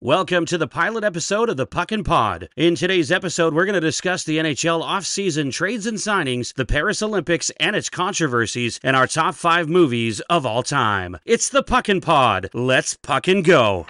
Welcome to the pilot episode of the Puckin' Pod. In today's episode, we're going to discuss the NHL offseason trades and signings, the Paris Olympics and its controversies, and our top 5 movies of all time. It's the Puckin' Pod. Let's Puckin' go.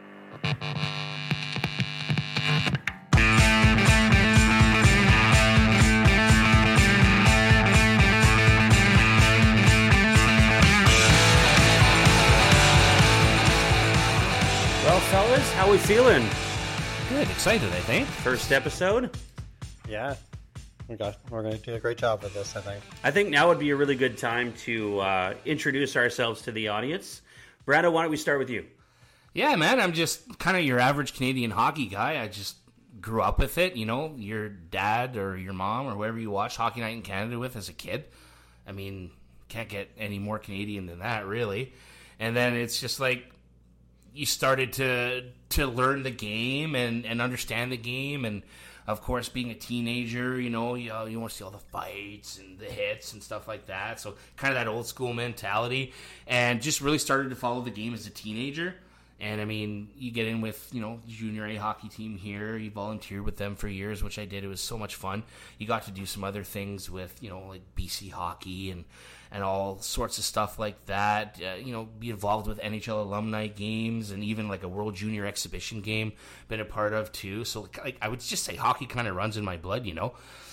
Well, fellas, how we feeling? Good, excited, I think. First episode? Yeah, we're going to do a great job with this, I think. I think now would be a really good time to introduce ourselves to the audience. Brando, why don't we start with you? Yeah, man, I'm just kind of your average Canadian hockey guy. I just grew up with it, you know, your dad or your mom or whoever you watched Hockey Night in Canada with as a kid. I mean, can't get any more Canadian than that, really. And then it's just like, you started to learn the game and understand the game, and of course, being a teenager, you know, you want to see all the fights and the hits and stuff like that. So kind of that old school mentality, and just really started to follow the game as a teenager. And I mean, you get in with, you know, junior A hockey team here. You volunteered with them for years, which I did. It was so much fun. You got to do some other things with, you know, like BC hockey and all sorts of stuff like that. You know, be involved with NHL alumni games and even like a World Junior Exhibition game been a part of too. So like I would just say hockey kind of runs in my blood, you know.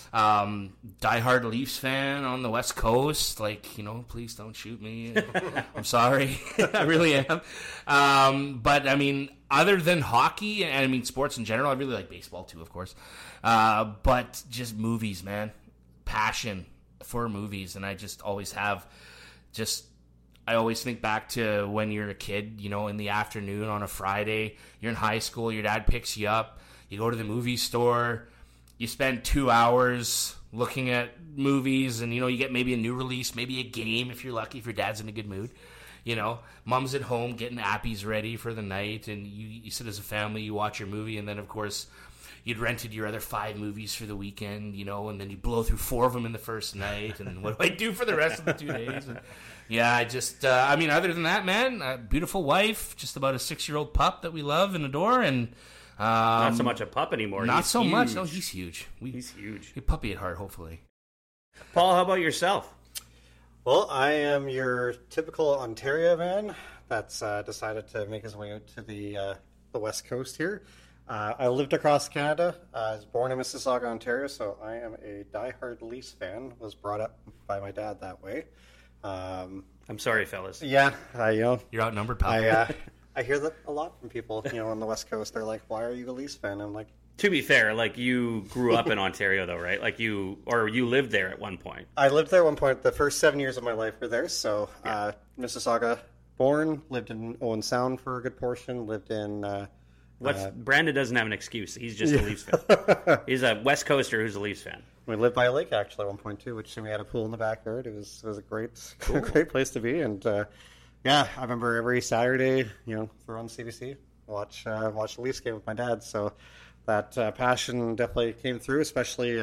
Diehard Leafs fan on the West Coast. Like, you know, please don't shoot me. I'm sorry. I really am. But I mean, other than hockey and I mean sports in general, I really like baseball too, of course. But just movies, man. Passion for movies. And I just always have I always think back to when you're a kid, you know, in the afternoon on a Friday, you're in high school, your dad picks you up, you go to the movie store, you spend 2 hours looking at movies, and, you know, you get maybe a new release, maybe a game if you're lucky, if your dad's in a good mood. You know, mom's at home getting appies ready for the night, and you sit as a family, you watch your movie, and then, of course, you'd rented your other 5 movies for the weekend, you know, and then you blow through 4 of them in the first night, and then what do I do for the rest of the 2 days? And, yeah, I just, I mean, other than that, man, a beautiful wife, just about a 6-year-old pup that we love and adore, and not so much a pup anymore. Not he's so huge. much. No, he's huge. He's huge. He's puppy at heart, hopefully. Paul, how about yourself? Well, I am your typical Ontario man that's decided to make his way out to the West Coast here. I lived across Canada. I was born in Mississauga, Ontario, so I am a diehard Leafs fan. Was brought up by my dad that way. I'm sorry, fellas. Yeah, You're outnumbered, pal. I hear that a lot from people, you know, on the West Coast. They're like, "Why are you a Leafs fan?" I'm like, to be fair, like, you grew up in Ontario, though, right? Like, you lived there at one point. I lived there at one point. The first 7 years of my life were there. So, Mississauga, born, lived in Owen Sound for a good portion, lived in... Brandon doesn't have an excuse. He's just a Leafs fan. He's a West Coaster who's a Leafs fan. We lived by a lake, actually, at one point, too, which we had a pool in the backyard. It was a great great place to be. And, yeah, I remember every Saturday, you know, throw on CBC, watch the Leafs game with my dad. So that passion definitely came through, especially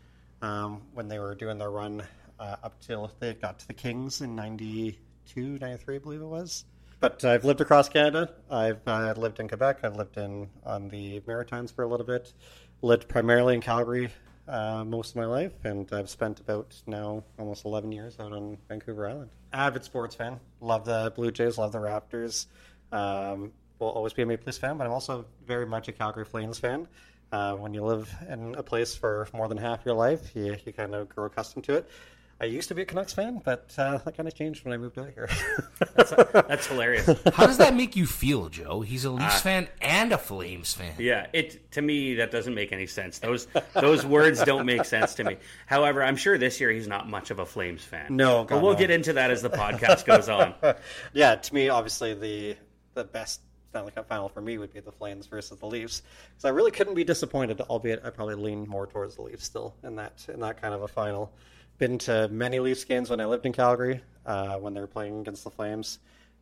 when they were doing their run up till they got to the Kings in 92, 93, I believe it was. But I've lived across Canada. I've lived in Quebec. I've lived on the Maritimes for a little bit. Lived primarily in Calgary most of my life, and I've spent about now almost 11 years out on Vancouver Island. Avid sports fan. Love the Blue Jays, love the Raptors. Will always be a Maple Leafs fan, but I'm also very much a Calgary Flames fan. When you live in a place for more than half your life, you kind of grow accustomed to it. I used to be a Canucks fan, but that kind of changed when I moved out here. That's hilarious. How does that make you feel, Joe? He's a Leafs fan and a Flames fan. Yeah, to me, that doesn't make any sense. Those words don't make sense to me. However, I'm sure this year he's not much of a Flames fan. No, but we'll get into that as the podcast goes on. Yeah, to me, obviously, the best Stanley Cup final for me would be the Flames versus the Leafs. Because I really couldn't be disappointed, albeit I probably lean more towards the Leafs still in that kind of a final. Been to many Leafs games when I lived in Calgary, when they were playing against the Flames.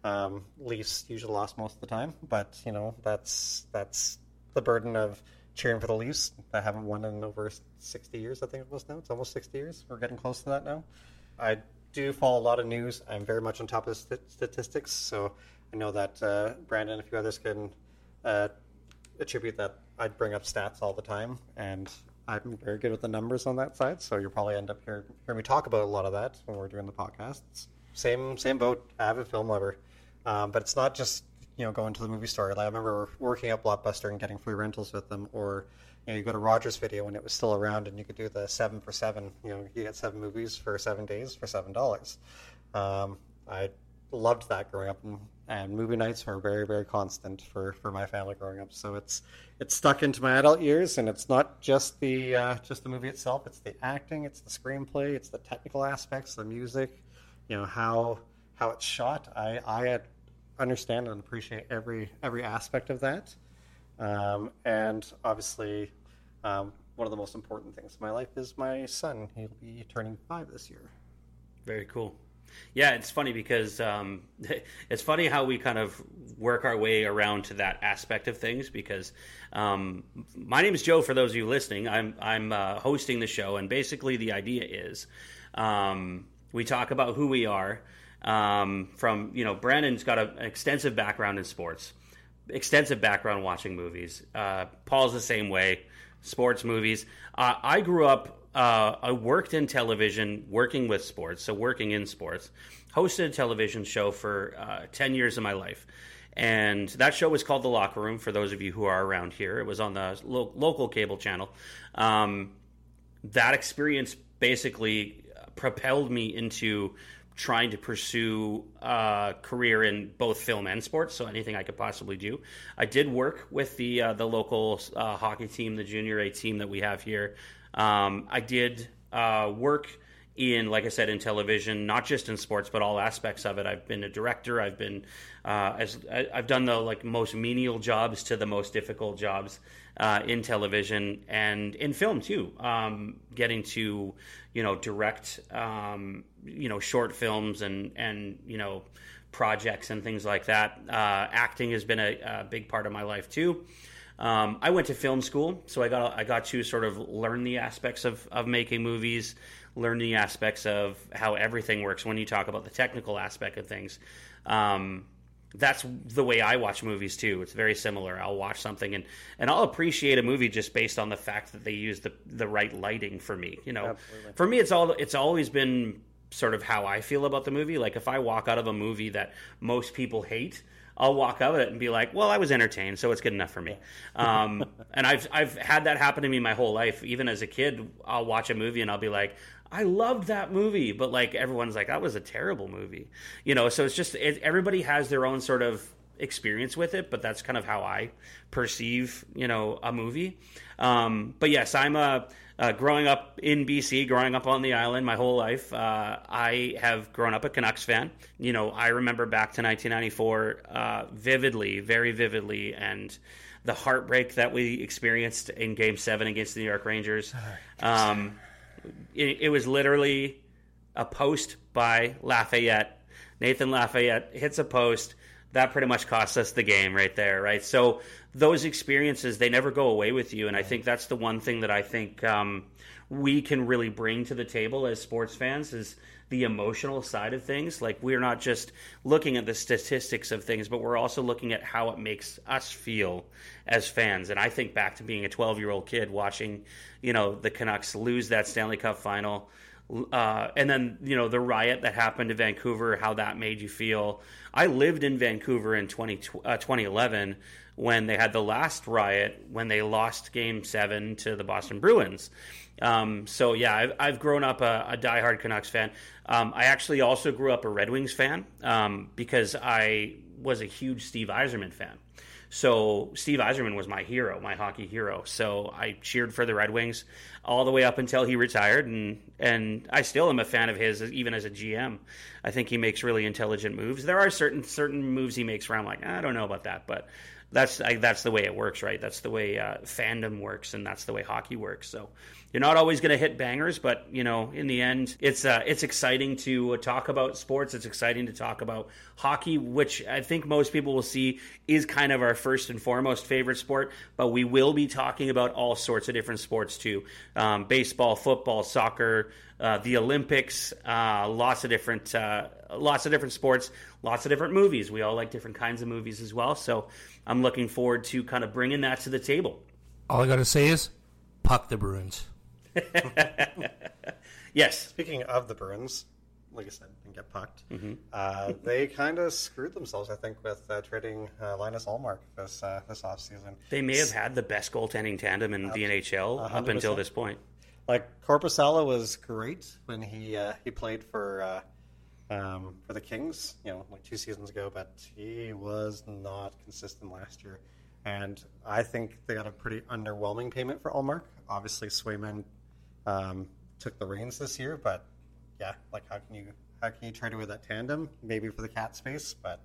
Leafs usually lost most of the time, but, you know, that's the burden of cheering for the Leafs. I haven't won in over 60 years, I think it was now. It's almost 60 years. We're getting close to that now. I do follow a lot of news. I'm very much on top of statistics, so I know that Brandon and a few others can attribute that I'd bring up stats all the time, and I'm very good with the numbers on that side. So you'll probably end up hearing me talk about a lot of that when we're doing the podcasts. Same boat, avid film lover, but it's not just going to the movie store. Like, I remember working at Blockbuster and getting free rentals with them, or you go to Rogers Video when it was still around, and you could do the 7 for 7. You get 7 movies for 7 days for $7. I loved that growing up, and movie nights were very, very constant for my family growing up. So it's stuck into my adult years, and it's not just the movie itself. It's the acting, it's the screenplay, it's the technical aspects, the music, how it's shot. I understand and appreciate every aspect of that, and obviously one of the most important things in my life is my son. He'll be turning 5 this year. Very cool. Yeah, it's funny because it's funny how we kind of work our way around to that aspect of things, because my name is Joe, for those of you listening. I'm hosting the show, and basically the idea is we talk about who we are. Brandon's got an extensive background in sports, extensive background watching movies. Paul's the same way, sports movies. I grew up, I worked in television, working with sports, so working in sports, hosted a television show for 10 years of my life. And that show was called The Locker Room, for those of you who are around here. It was on the local cable channel. That experience basically propelled me into trying to pursue a career in both film and sports, so anything I could possibly do. I did work with the local hockey team, the Junior A team that we have here. I did work in, like I said, in television, not just in sports, but all aspects of it. I've been a director. I've been I've done the most menial jobs to the most difficult jobs in television and in film too. Getting to direct short films and projects and things like that. Acting has been a big part of my life too. I went to film school, so I got to sort of learn the aspects of making movies, learn the aspects of how everything works when you talk about the technical aspect of things. That's the way I watch movies too. It's very similar. I'll watch something and I'll appreciate a movie just based on the fact that they use the right lighting for me. Absolutely. For me, it's always been sort of how I feel about the movie. Like, if I walk out of a movie that most people hate, I'll walk out of it and be like, well, I was entertained, so it's good enough for me. And I've had that happen to me my whole life. Even as a kid, I'll watch a movie and I'll be like, I loved that movie, but everyone's like, that was a terrible movie. So it's just, everybody has their own sort of experience with it, but that's kind of how I perceive, a movie. But yes, I'm growing up in BC, growing up on the island my whole life. I have grown up a Canucks fan. I remember back to 1994 vividly, very vividly, and the heartbreak that we experienced in Game 7 against the New York Rangers. It was literally a post by Lafayette. Nathan Lafayette hits a post. That pretty much cost us the game right there, right? So those experiences, they never go away with you. And I think that's the one thing that I think we can really bring to the table as sports fans is the emotional side of things. Like, we're not just looking at the statistics of things, but we're also looking at how it makes us feel as fans. And I think back to being a 12-year-old kid watching, the Canucks lose that Stanley Cup final. And then, the riot that happened in Vancouver, how that made you feel. I lived in Vancouver in 2011 when they had the last riot, when they lost Game 7 to the Boston Bruins. So, yeah, I've grown up a diehard Canucks fan. I actually also grew up a Red Wings fan because I was a huge Steve Yzerman fan. So Steve Yzerman was my hero, my hockey hero. So I cheered for the Red Wings all the way up until he retired, and I still am a fan of his, even as a GM. I think he makes really intelligent moves. There are certain moves he makes where I'm like, I don't know about that, but that's the way it works, right? That's the way fandom works, and that's the way hockey works. So you're not always going to hit bangers, but in the end, it's exciting to talk about sports. It's exciting to talk about hockey, which I think most people will see is kind of our first and foremost favorite sport. But we will be talking about all sorts of different sports too: baseball, football, soccer, the Olympics, lots of different sports, lots of different movies. We all like different kinds of movies as well. So I'm looking forward to kind of bringing that to the table. All I got to say is, puck the Bruins. Yes. Speaking of the Bruins, like I said, and get pucked. They kind of screwed themselves, I think, with trading Linus Ullmark this offseason. They may have had the best goaltending tandem in the NHL 100%. up until this point. Like, Korpisalo was great when he played for the Kings, like 2 seasons ago, but he was not consistent last year. And I think they got a pretty underwhelming payment for Ullmark. Obviously, Swayman took the reins this year, but yeah, like how can you trade away that tandem? Maybe for the cap space, but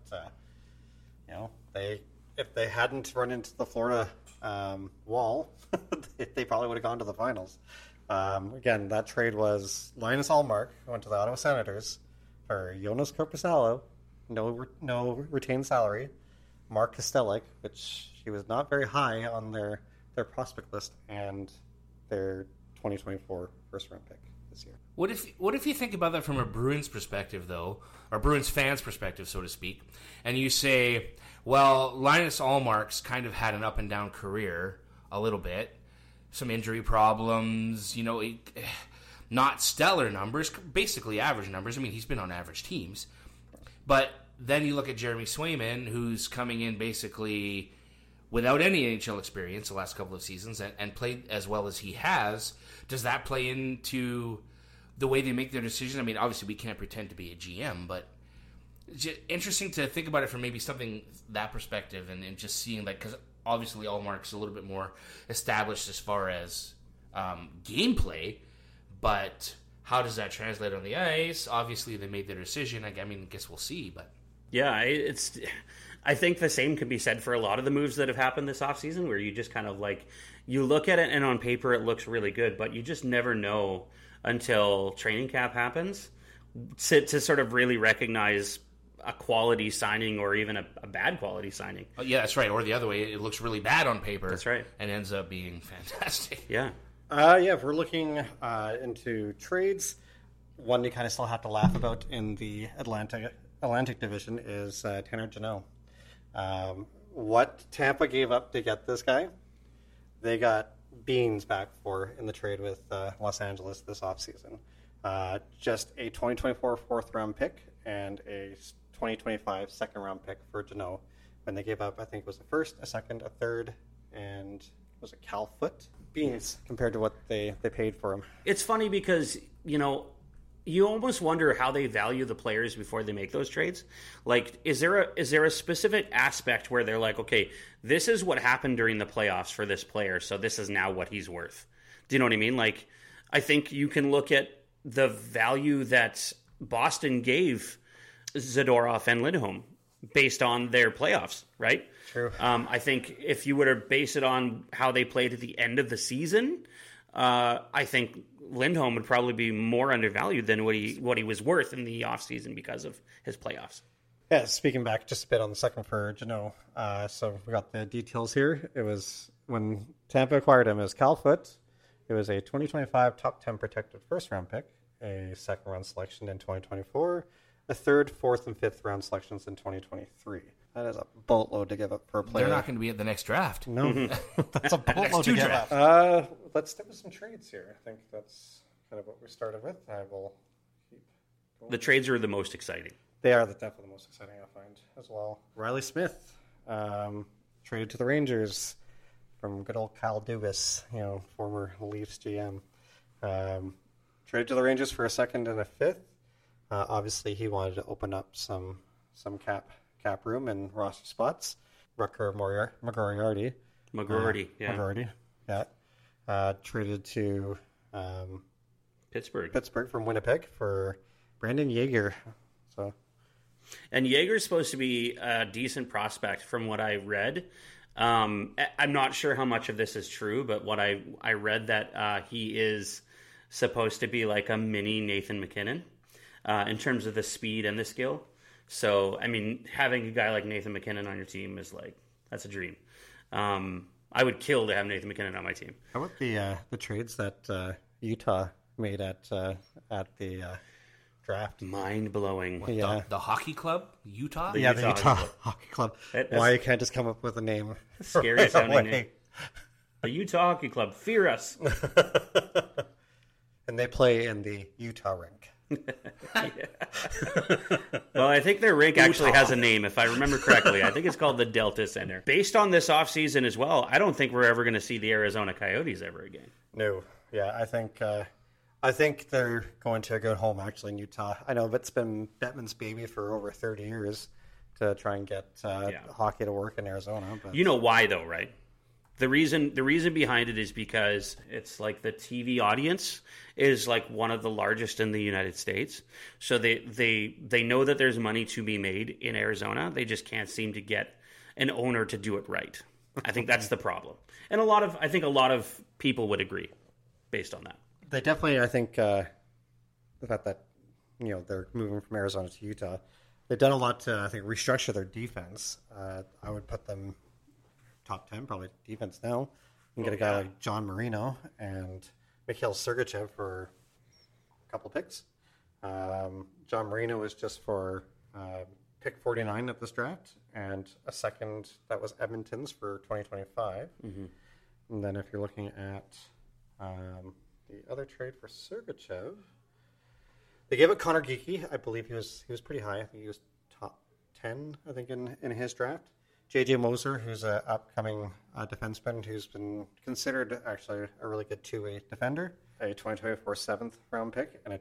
if they hadn't run into the Florida wall, they probably would have gone to the finals. Again, that trade was Linus Ullmark went to the Ottawa Senators for Jonas Korpisalo, no retained salary, Mark Kastelic, which he was not very high on their prospect list, and their 2024 first round pick this year. What if you think about that from a Bruins perspective, though, or Bruins fans' perspective, so to speak, and you say, well, Linus Ullmark's kind of had an up and down career a little bit, some injury problems, not stellar numbers, basically average numbers. I mean, he's been on average teams, but then you look at Jeremy Swayman, who's coming in basically without any NHL experience the last couple of seasons and played as well as he has. Does that play into the way they make their decisions? I mean, obviously we can't pretend to be a GM, but it's just interesting to think about it from maybe something that perspective and just seeing that, because obviously Ullmark's a little bit more established as far as gameplay, but how does that translate on the ice? Obviously they made their decision. I guess we'll see, but yeah, I think the same can be said for a lot of the moves that have happened this offseason, where you just kind of you look at it and on paper it looks really good, but you just never know until training camp happens to sort of really recognize a quality signing or even a bad quality signing. Oh, yeah, that's right. Or the other way, it looks really bad on paper. That's right. And ends up being fantastic. Yeah. If we're looking into trades, one you kind of still have to laugh about in the Atlantic Division is Tanner Jeannot. What Tampa gave up to get this guy, they got beans back for in the trade with Los Angeles this offseason. Just a 2024 fourth-round pick and a 2025 second-round pick for Jeannot. When they gave up, I think it was a first, a second, a third, and was it Cal Foot? Beans compared to what they paid for him. It's funny because, you almost wonder how they value the players before they make those trades. Like, is there a specific aspect where they're like, okay, this is what happened during the playoffs for this player, so this is now what he's worth. Do you know what I mean? Like, I think you can look at the value that Boston gave Zadorov and Lindholm based on their playoffs, right? True. I think if you were to base it on how they played at the end of the season, I think Lindholm would probably be more undervalued than what he was worth in the offseason because of his playoffs. Yeah, speaking back just a bit on the second for Jeannot, so we got the details here. It was when Tampa acquired him as Cal Foot. It was a 2025 top 10 protected first-round pick, a second-round selection in 2024, a third, fourth, and fifth-round selections in 2023. That is a boatload to give up for a player. They're not going to be at the next draft. No, that's a boatload to give drafts. up. Let's stick with some trades here. I think that's kind of what we started with. I will keep going. The trades are the most exciting. They are definitely the most exciting, I find, as well. Riley Smith, traded to the Rangers from good old Kyle Dubas, former Leafs GM. Traded to the Rangers for a second and a fifth. Obviously, he wanted to open up some cap room and roster spots. Rutger McGroarty. McGroarty, yeah. Traded to Pittsburgh from Winnipeg for Brandon Yeager. And Yeager's supposed to be a decent prospect from what I read. I'm not sure how much of this is true, but what I read that he is supposed to be like a mini Nathan McKinnon in terms of the speed and the skill. So, I mean, having a guy like Nathan McKinnon on your team is that's a dream. I would kill to have Nathan McKinnon on my team. How about the trades that Utah made at the draft. Mind-blowing. Yeah. The hockey club, Utah. The Yeah, Utah the Utah Hockey Hockey Club. That's- Why you can't just come up with a name? Scary right sounding away. name. The Utah Hockey Club. Fear us. And they play in the Utah rink. Well, I think their rink actually has a name, if I remember correctly. I think it's called the Delta Center. Based on this offseason as well, I don't think we're ever going to see the Arizona Coyotes ever again. No, yeah, I think they're going to a good home actually in Utah. I know it's been Bettman's baby for over 30 years to try and get hockey to work in Arizona. But You know why, though, right? The reason behind it is because it's like the TV audience is like one of the largest in the United States. So they know that there's money to be made in Arizona. They just can't seem to get an owner to do it right. I think that's the problem. And I think a lot of people would agree based on that. they definitely, I think, the fact that they're moving from Arizona to Utah, they've done a lot to, I think, restructure their defense. I would put them top 10 probably defense now. You can get a guy like John Marino and Mikhail Sergachev for a couple picks. John Marino was just for pick 49 of this draft, and a second that was Edmonton's for 2025. Mm-hmm. And then if you're looking at the other trade for Sergachev, they gave it Connor Geekie. I believe he was pretty high. I think he was top 10, I think, in his draft. J.J. Moser, who's an upcoming defenseman who's been considered actually a really good two-way defender, a 2024 seventh round pick, and a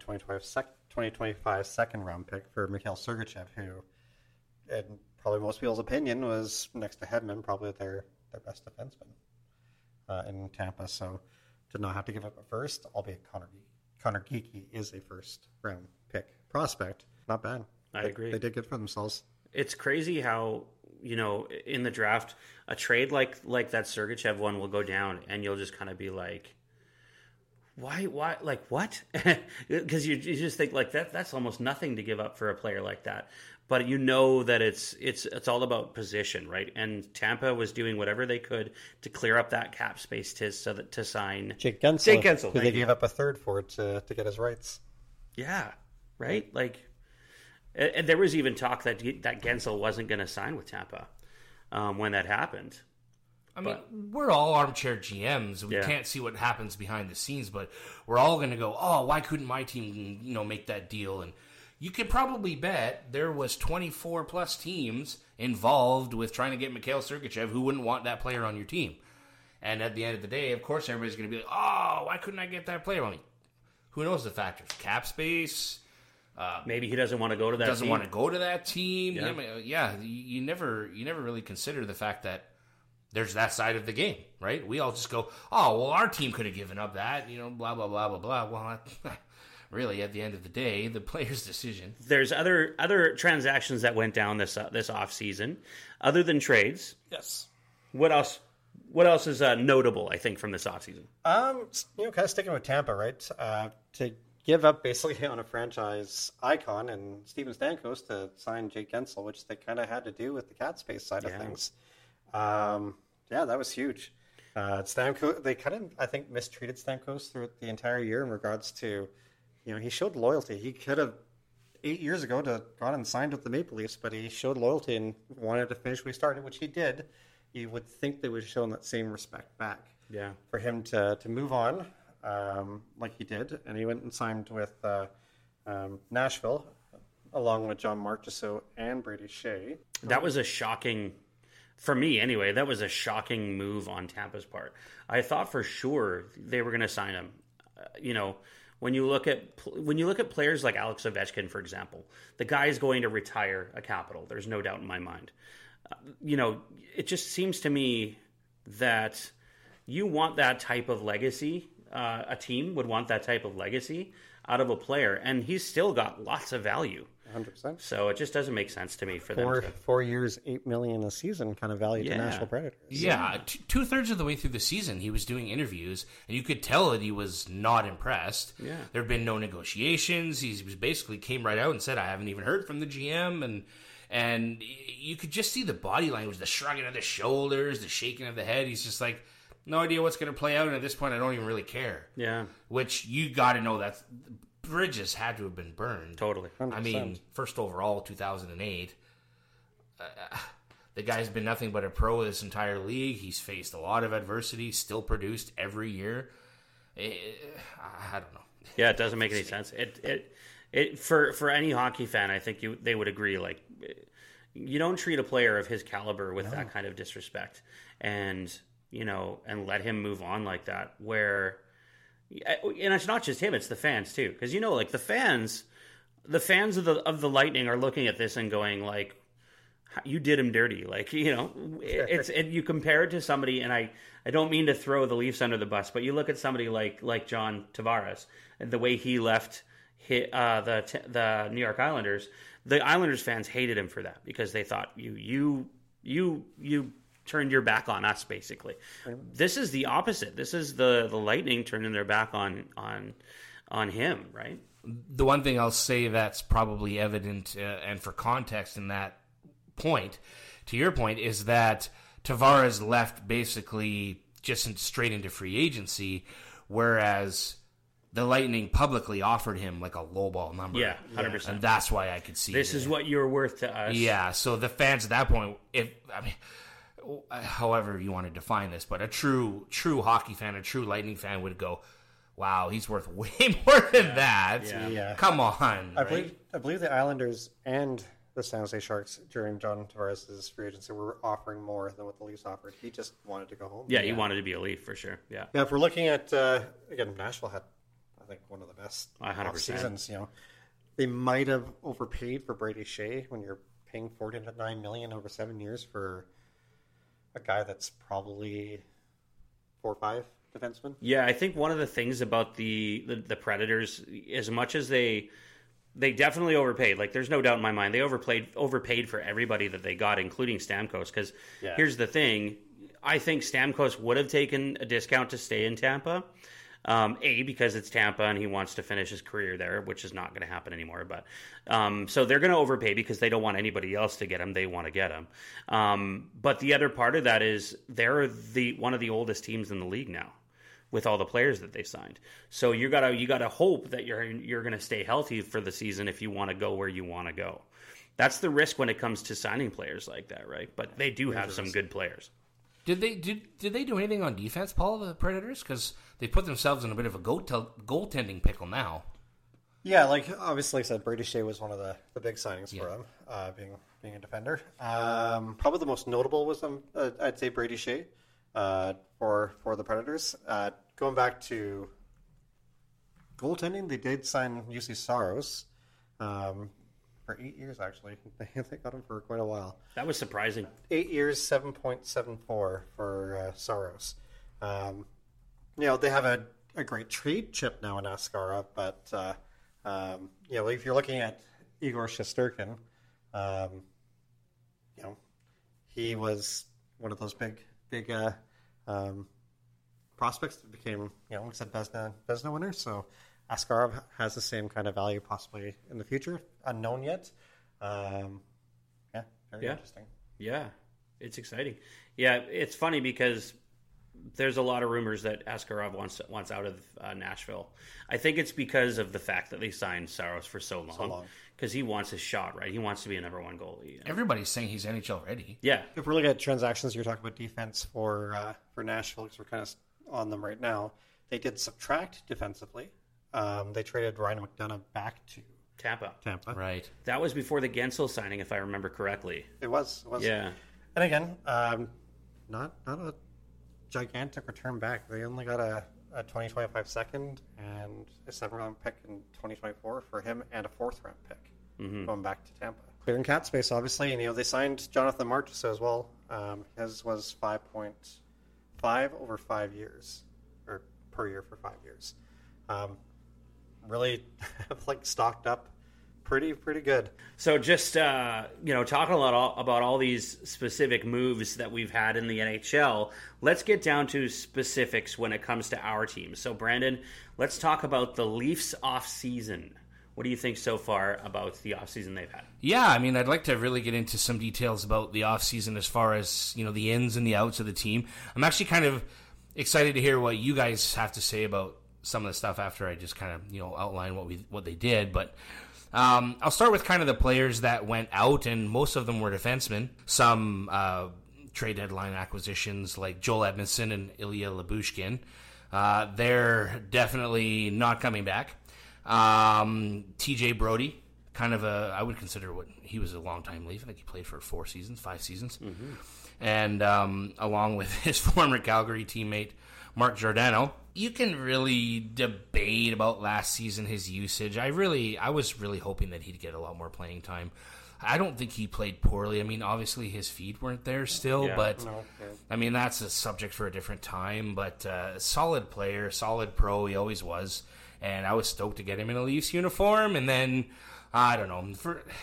2025 second round pick for Mikhail Sergachev, who, in probably most people's opinion, was next to Hedman, probably their best defenseman in Tampa. So did not have to give up a first, albeit Connor Geekie is a first round pick prospect. Not bad. I agree. They did good for themselves. It's crazy how, in the draft, a trade like that Sergachev one will go down, and you'll just kind of be like, why, like, what? Because you just think, like, that's almost nothing to give up for a player like that. But you know that it's all about position, right? And Tampa was doing whatever they could to clear up that cap space to sign Jake Gensel, who they gave up a third for to get his rights. Yeah, right? Like, and there was even talk that Gensel wasn't going to sign with Tampa when that happened. I mean, we're all armchair GMs. We can't see what happens behind the scenes, but we're all going to go, oh, why couldn't my team, make that deal? And you could probably bet there was 24 plus teams involved with trying to get Mikhail Sergachev who wouldn't want that player on your team. And at the end of the day, of course, everybody's going to be like, oh, why couldn't I get that player on me? Who knows the factors? Cap space. Maybe he doesn't want to go to that doesn't team. want to go to that team. Yeah. You never really consider the fact that there's that side of the game, right? We all just go, oh, well, our team could have given up that, blah, blah, blah, blah, blah. Well, really, at the end of the day, the player's decision. There's other transactions that went down this offseason, other than trades. Yes. What else is notable, I think, from this offseason? Kind of sticking with Tampa, right? To give up basically on a franchise icon and Steven Stamkos to sign Jake Gensel, which they kind of had to do with the cap space side of things. That was huge. Stamkos, they kind of, I think, mistreated Stamkos through the entire year in regards to, he showed loyalty. He could have 8 years ago gone and signed with the Maple Leafs, but he showed loyalty and wanted to finish where he started, which he did. You would think they would have shown that same respect back. Yeah. For him to move on, like he did, and he went and signed with Nashville, along with John Marchessault and Brady Shea. That was a shocking, for me anyway, that was a shocking move on Tampa's part. I thought for sure they were going to sign him. When you look at players like Alex Ovechkin, for example, the guy is going to retire a Capital. There's no doubt in my mind. It just seems to me that you want that type of legacy. A team would want that type of legacy out of a player, and he's still got lots of value. 100%. So it just doesn't make sense to me for them. 4 years, $8 million a season kind of value to Nashville Predators. Yeah, 2/3 of the way through the season, he was doing interviews, and you could tell that he was not impressed. Yeah. There have been no negotiations. He was basically came right out and said, I haven't even heard from the GM, and you could just see the body language, the shrugging of the shoulders, the shaking of the head. He's just like, no idea what's going to play out, and at this point, I don't even really care. Yeah. Which you got to know bridges had to have been burned. Totally. 100%. I mean, first overall, 2008. The guy's been nothing but a pro this entire league. He's faced a lot of adversity, still produced every year. I don't know. Yeah, it doesn't make any sense. It for any hockey fan, I think they would agree. Like, you don't treat a player of his caliber with that kind of disrespect, and let him move on like that. And it's not just him; it's the fans too. Because like the fans of the Lightning are looking at this and going like, you did him dirty. Like, you compare it to somebody, and I don't mean to throw the Leafs under the bus, but you look at somebody like John Tavares and the way he left the New York Islanders. The Islanders fans hated him for that because they thought you turned your back on us, basically. This is the opposite. This is the Lightning turning their back on him, right? The one thing I'll say that's probably evident and for context in that point, to your point, is that Tavares left basically just straight into free agency, whereas the Lightning publicly offered him like a lowball number. Yeah, 100%. And that's why I could see this is what you're worth to us. Yeah, so the fans at that point, however you want to define this, but a true hockey fan, a true Lightning fan would go, wow, he's worth way more than that. Yeah. Come on. I believe the Islanders and the San Jose Sharks during John Tavares' free agency were offering more than what the Leafs offered. He just wanted to go home. Yeah, he wanted to be a Leaf for sure. Yeah. Yeah, if we're looking at again, Nashville had, I think, one of the best 100%. seasons. They might have overpaid for Brady Shea when you're paying $49 million over 7 years for a guy that's probably 4 or 5 defenseman. Yeah, I think one of the things about the Predators, as much as they definitely overpaid. Like, there's no doubt in my mind they overpaid for everybody that they got, including Stamkos. Because here's the thing: I think Stamkos would have taken a discount to stay in Tampa. Because it's Tampa and he wants to finish his career there, which is not going to happen anymore. But so they're going to overpay because they don't want anybody else to get him. They want to get him. But the other part of that is they're one of the oldest teams in the league now, with all the players that they signed. So you gotta hope that you're gonna stay healthy for the season if you want to go where you want to go. That's the risk when it comes to signing players like that, right? But they do have some good players. Did they do anything on defense, Paul, the Predators? Because they put themselves in a bit of a goaltending pickle now. Yeah, like obviously I said, Brady Shea was one of the big signings for them, being a defender. Probably the most notable was I'd say Brady Shea. For the Predators. Going back to goaltending, they did sign UC Saros for 8 years, actually. They got him for quite a while. That was surprising. 8 years, 7.74 for Saros. They have a great trade chip now in Ascara, but if you're looking at Igor Shesterkin, he was one of those big prospects that became, like I said, Vezina winner. So Askarov has the same kind of value possibly in the future. Unknown yet. Very interesting. Yeah, it's exciting. Yeah, it's funny because there's a lot of rumors that Askarov wants out of Nashville. I think it's because of the fact that they signed Saros for so long. Because he wants his shot, right? He wants to be a number one goalie. Everybody's saying he's NHL ready. Yeah. If we're looking at transactions, you're talking about defense for Nashville, because we're kind of on them right now. They did subtract defensively. They traded Ryan McDonough back to Tampa. Right. That was before the Gensel signing, if I remember correctly. It was. Yeah. And again, not a gigantic return back. They only got a 2025 second and a 7th round pick in 2024 for him, and a 4th round pick going back to Tampa. Clearing cap space, obviously, and they signed Jonathan Marchessault as well. His was 5.5 over 5 years, or per year for 5 years. Really, stocked up. Pretty good. So just talking a lot about all these specific moves that we've had in the NHL, let's get down to specifics when it comes to our team. So Brandon, let's talk about the Leafs off-season. What do you think so far about the off-season they've had? Yeah, I mean, I'd like to really get into some details about the off-season as far as, the ins and the outs of the team. I'm actually kind of excited to hear what you guys have to say about some of the stuff after I just kind of outline what they did, but I'll start with kind of the players that went out, and most of them were defensemen. Some trade deadline acquisitions like Joel Edmondson and Ilya Lyubushkin. They're definitely not coming back. TJ Brody, kind of I would consider he was a long-time Leaf. I think he played for 5 seasons. Mm-hmm. And along with his former Calgary teammate, Mark Giordano. You can really debate about last season, his usage. I was really hoping that he'd get a lot more playing time. I don't think he played poorly. I mean, obviously his feet weren't there still, but I mean, that's a subject for a different time. But solid player, solid pro, he always was. And I was stoked to get him in a Leafs uniform. And then, I don't know,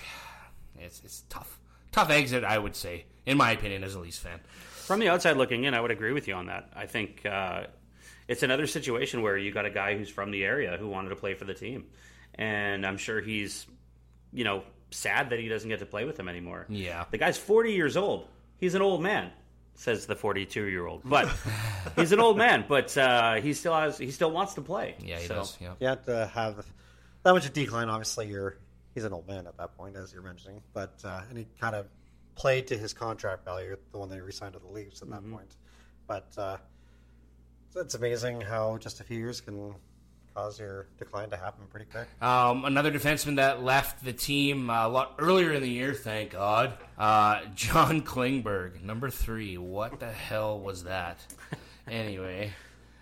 it's tough exit, I would say, in my opinion, as a Leafs fan. From the outside looking in, I would agree with you on that. I think it's another situation where you got a guy who's from the area who wanted to play for the team. And I'm sure he's, sad that he doesn't get to play with them anymore. Yeah. The guy's 40 years old. He's an old man, says the 42-year-old. But he's an old man, but he still wants to play. Yeah, he does. Yeah. You have to have that much a decline. Obviously, he's an old man at that point, as you're mentioning. But and he kind of played to his contract value, the one they re-signed to the Leafs at that point. But it's amazing how just a few years can cause your decline to happen pretty quick. Another defenseman that left the team a lot earlier in the year, thank God, John Klingberg, number 3. What the hell was that? Anyway,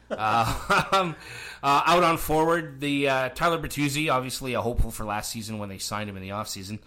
out on forward, the Tyler Bertuzzi, obviously a hopeful for last season when they signed him in the offseason.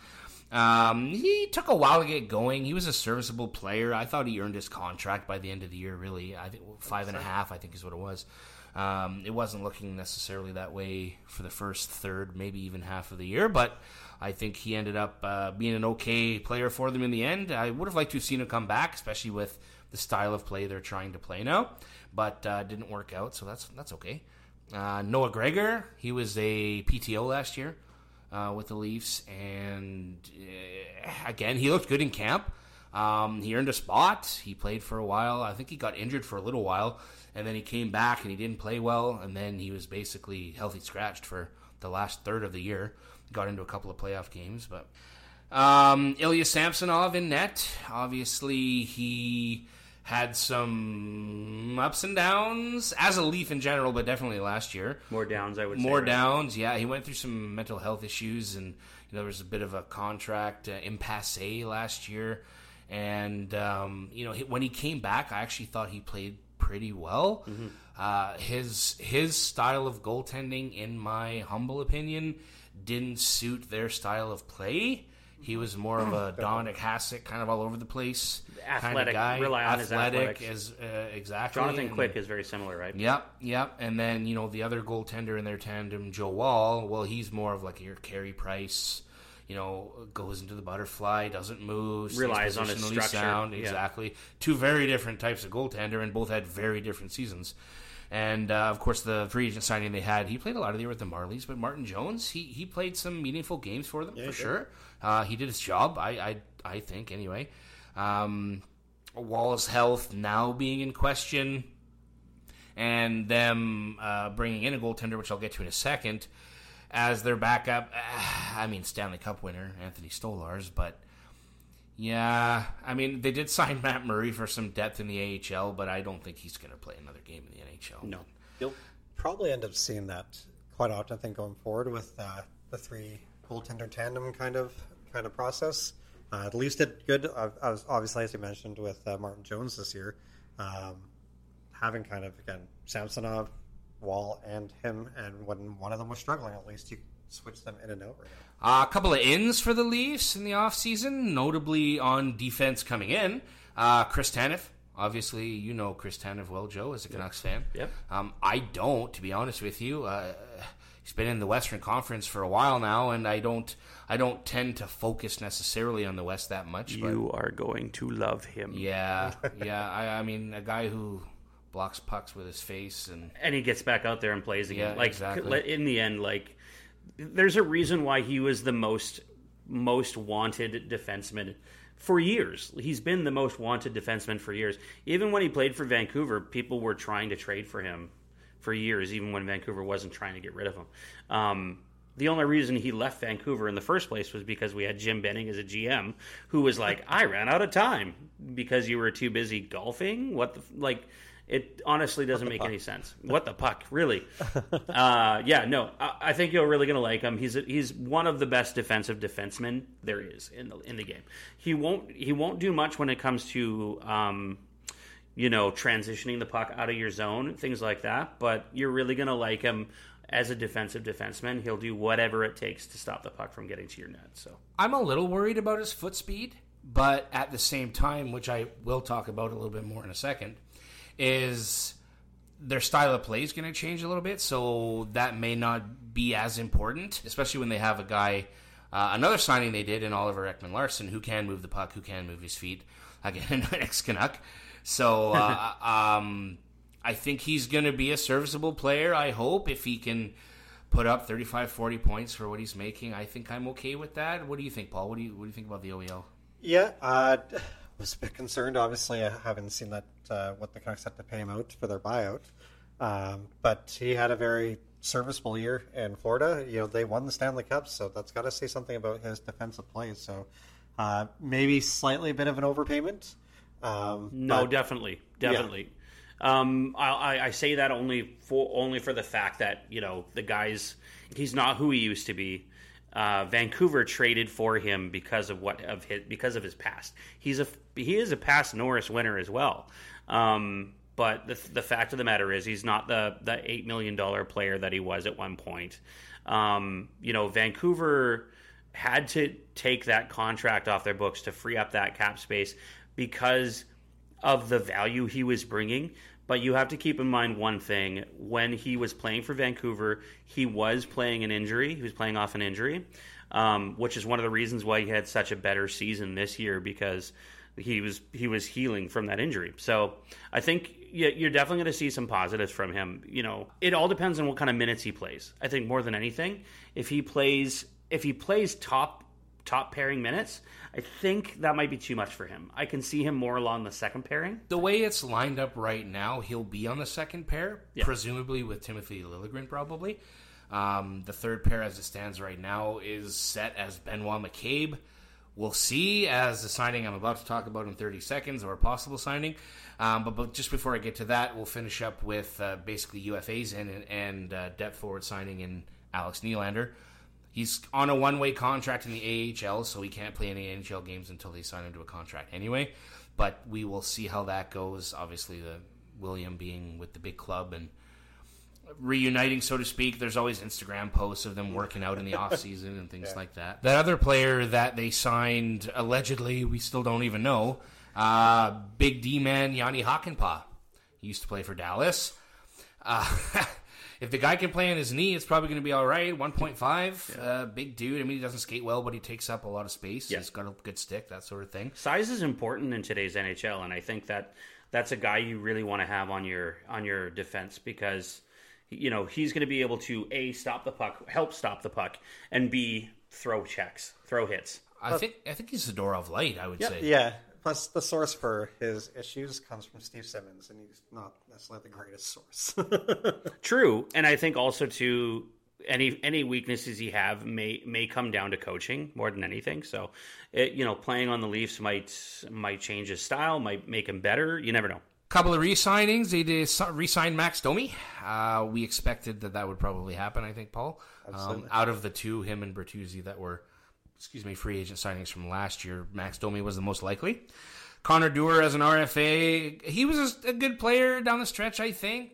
He took a while to get going. He was a serviceable player. I thought he earned his contract by the end of the year, really. I think 5.5, I think is what it was. It wasn't looking necessarily that way for the first third, maybe even half of the year, but I think he ended up being an okay player for them in the end. I would have liked to have seen him come back, especially with the style of play they're trying to play now, but didn't work out, so that's okay. Noah Gregor, he was a PTO last year with the Leafs, and again, he looked good in camp. He earned a spot. He played for a while. I think he got injured for a little while, and then he came back and he didn't play well, and then he was basically healthy scratched for the last third of the year. Got into a couple of playoff games, but Ilya Samsonov in net. Obviously, he had some ups and downs as a Leaf in general, but definitely last year. More downs, I would say. More downs, yeah. He went through some mental health issues, and there was a bit of a contract impasse last year. And, when he came back, I actually thought he played pretty well. Mm-hmm. His style of goaltending, in my humble opinion, didn't suit their style of play. He was more of a Dominic Hasek, kind of all over the place athletic kind of guy. Rely on his athletics. Exactly. Jonathan Quick is very similar, right? Yep. And then, the other goaltender in their tandem, Joe Wall, well, he's more of like your Carey Price, goes into the butterfly, doesn't move, relies on his structure. Sound. Exactly. Two very different types of goaltender, and both had very different seasons. And, of course, the free agent signing they had, he played a lot of the year with the Marlies, but Martin Jones, he played some meaningful games for them, for sure. He did his job, I think, anyway. Wall's health now being in question, and them bringing in a goaltender, which I'll get to in a second, as their backup. Stanley Cup winner, Anthony Stolarz, but... Yeah, they did sign Matt Murray for some depth in the AHL, but I don't think he's going to play another game in the NHL. No. You'll probably end up seeing that quite often, I think, going forward with the 3 goaltender tandem kind of process. At least did good, obviously, as you mentioned, with Martin Jones this year. Having kind of, again, Samsonov, Wall, and him, and when one of them was struggling, at least you switch them in and out right now. A couple of ins for the Leafs in the offseason, notably on defense coming in. Chris Tanev. Obviously, you know Chris Tanev well, Joe, as a Canucks fan. Yep. I don't, to be honest with you. He's been in the Western Conference for a while now, and I don't tend to focus necessarily on the West that much. You are going to love him. Yeah. A guy who blocks pucks with his face, and he gets back out there and plays again. Exactly. In the end, there's a reason why he was the most wanted defenseman for years. He's been the most wanted defenseman for years. Even when he played for Vancouver, people were trying to trade for him for years, even when Vancouver wasn't trying to get rid of him. The only reason he left Vancouver in the first place was because we had Jim Benning as a GM who was like, I ran out of time because you were too busy golfing. It honestly doesn't make any sense. What the puck, really? I think you're really going to like him. He's one of the best defensive defensemen there is in the game. He won't do much when it comes to transitioning the puck out of your zone, things like that. But you're really going to like him as a defensive defenseman. He'll do whatever it takes to stop the puck from getting to your net. So I'm a little worried about his foot speed, but at the same time, which I will talk about a little bit more in a second, is their style of play is going to change a little bit, so that may not be as important, especially when they have a guy, another signing they did in Oliver Ekman-Larsson, who can move the puck, who can move his feet, again, an ex-Canuck. So I think he's going to be a serviceable player, I hope, if he can put up 35, 40 points for what he's making. I think I'm okay with that. What do you think, Paul? What do you think about the OEL? Yeah, I was a bit concerned. Obviously, I haven't seen that what the Canucks had to pay him out for their buyout. But he had a very serviceable year in Florida. They won the Stanley Cup, so that's got to say something about his defensive play. So maybe slightly a bit of an overpayment. Definitely. Yeah. I say that only for the fact that the guy's, he's not who he used to be. Vancouver traded for him because of his past. He is a past Norris winner as well. But the fact of the matter is he's not the $8 million player that he was at one point. Vancouver had to take that contract off their books to free up that cap space because of the value he was bringing. But you have to keep in mind one thing. When he was playing for Vancouver, he was playing an injury. He was playing off an injury, which is one of the reasons why he had such a better season this year, because he was healing from that injury. So I think you're definitely going to see some positives from him. It all depends on what kind of minutes he plays. I think more than anything, if he plays top pairing minutes, I think that might be too much for him. I can see him more along the second pairing. The way it's lined up right now, he'll be on the second pair, presumably with Timothy Liljegren probably. The third pair as it stands right now is set as Benoit McCabe. We'll see as the signing I'm about to talk about in 30 seconds, or a possible signing. But just before I get to that, we'll finish up with basically UFAs and depth forward signing in Alex Nylander. He's on a one-way contract in the AHL, so he can't play any NHL games until they sign him to a contract anyway. But we will see how that goes. Obviously, the William being with the big club and reuniting, so to speak. There's always Instagram posts of them working out in the off-season and things like that. That other player that they signed, allegedly, we still don't even know, big D-man Jani Hakanpää. He used to play for Dallas. If the guy can play on his knee, it's probably going to be all right. 1.5, big dude. I mean, he doesn't skate well, but he takes up a lot of space. Yeah. He's got a good stick, that sort of thing. Size is important in today's NHL, and I think that's a guy you really want to have on your defense, because he's going to be able to A, stop the puck, help stop the puck, and B, throw checks, throw hits. I think he's the door of light, I would say. Yeah. Plus, the source for his issues comes from Steve Simmons, and he's not necessarily the greatest source. True, and I think also too, any weaknesses he have may come down to coaching more than anything. So, playing on the Leafs might change his style, might make him better. You never know. Couple of re-signings. They did re-sign Max Domi. We expected that would probably happen, I think, Paul. Out of the two, him and Bertuzzi, that were free agent signings from last year, Max Domi was the most likely. Connor Dewar as an RFA, he was a good player down the stretch, I think.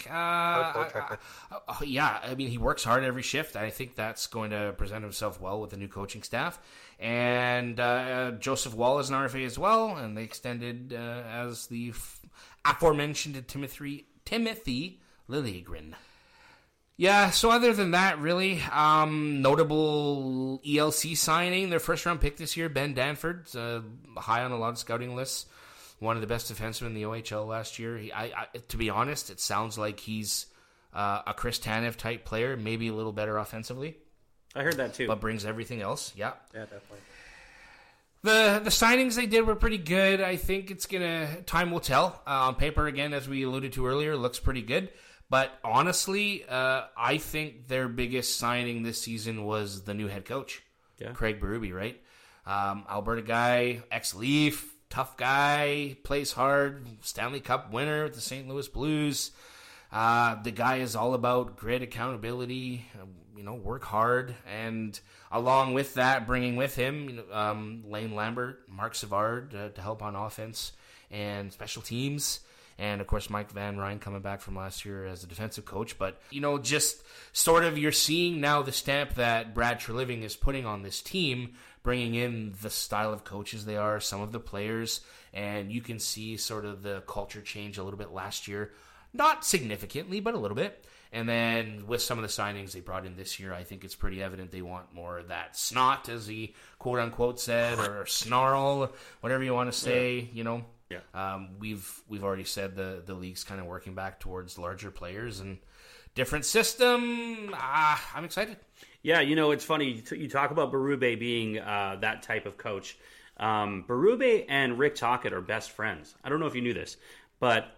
He works hard every shift. I think that's going to present himself well with the new coaching staff. And Joseph Wall as an RFA as well, and they extended as the aforementioned Timothy Liljegren. Yeah, so other than that, really, notable ELC signing, their first-round pick this year, Ben Danford, high on a lot of scouting lists, one of the best defensemen in the OHL last year. To be honest, it sounds like he's a Chris Tanev-type player, maybe a little better offensively. I heard that too. But brings everything else, yeah. Yeah, definitely. The signings they did were pretty good. I think time will tell. On paper, again, as we alluded to earlier, it looks pretty good. But honestly, I think their biggest signing this season was the new head coach, Craig Berube, right? Alberta guy, ex-Leaf, tough guy, plays hard, Stanley Cup winner with the St. Louis Blues. The guy is all about grit, accountability, work hard, and along with that, bringing with him Lane Lambert, Mark Savard to help on offense and special teams. And, of course, Mike Van Ryn coming back from last year as a defensive coach. But, just sort of you're seeing now the stamp that Brad Treliving is putting on this team, bringing in the style of coaches they are, some of the players. And you can see sort of the culture change a little bit last year. Not significantly, but a little bit. And then with some of the signings they brought in this year, I think it's pretty evident they want more of that snot, as he quote-unquote said, or snarl, whatever you want to say, Yeah. We've already said the league's kind of working back towards larger players and different system. I'm excited. Yeah, it's funny. You talk about Berube being that type of coach. Berube and Rick Tocchet are best friends. I don't know if you knew this, but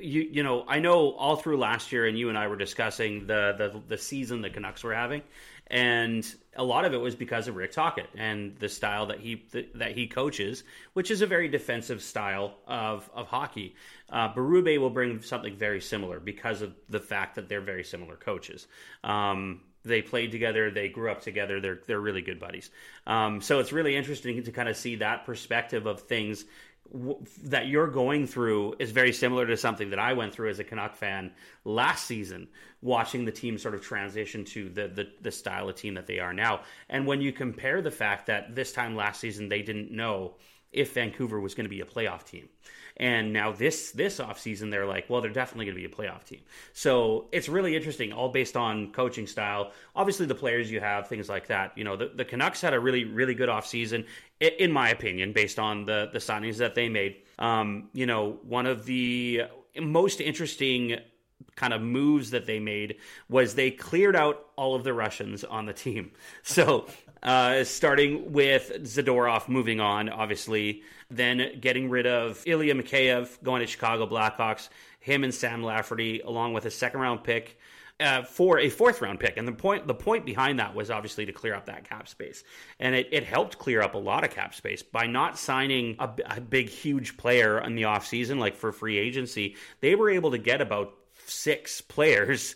I know all through last year, and you and I were discussing the season the Canucks were having. And a lot of it was because of Rick Tocchet and the style that he coaches, which is a very defensive style of hockey. Berube will bring something very similar because of the fact that they're very similar coaches. They played together, they grew up together, they're really good buddies. So it's really interesting to kind of see that perspective of things that you're going through is very similar to something that I went through as a Canuck fan last season, watching the team sort of transition to the style of team that they are now. And when you compare the fact that this time last season they didn't know if Vancouver was going to be a playoff team, and now this offseason they're like, well, they're definitely going to be a playoff team. So it's really interesting, all based on coaching style. Obviously the players you have, things like that. The Canucks had a really, really good offseason, in my opinion, based on the signings that they made. One of the most interesting kind of moves that they made was they cleared out all of the Russians on the team. So starting with Zadorov moving on, obviously, then getting rid of Ilya Mikheyev, going to Chicago Blackhawks, him and Sam Lafferty, along with a second-round pick, for a fourth-round pick. And the point behind that was obviously to clear up that cap space. And it helped clear up a lot of cap space. By not signing a big, huge player in the offseason, like for free agency, they were able to get about 6 players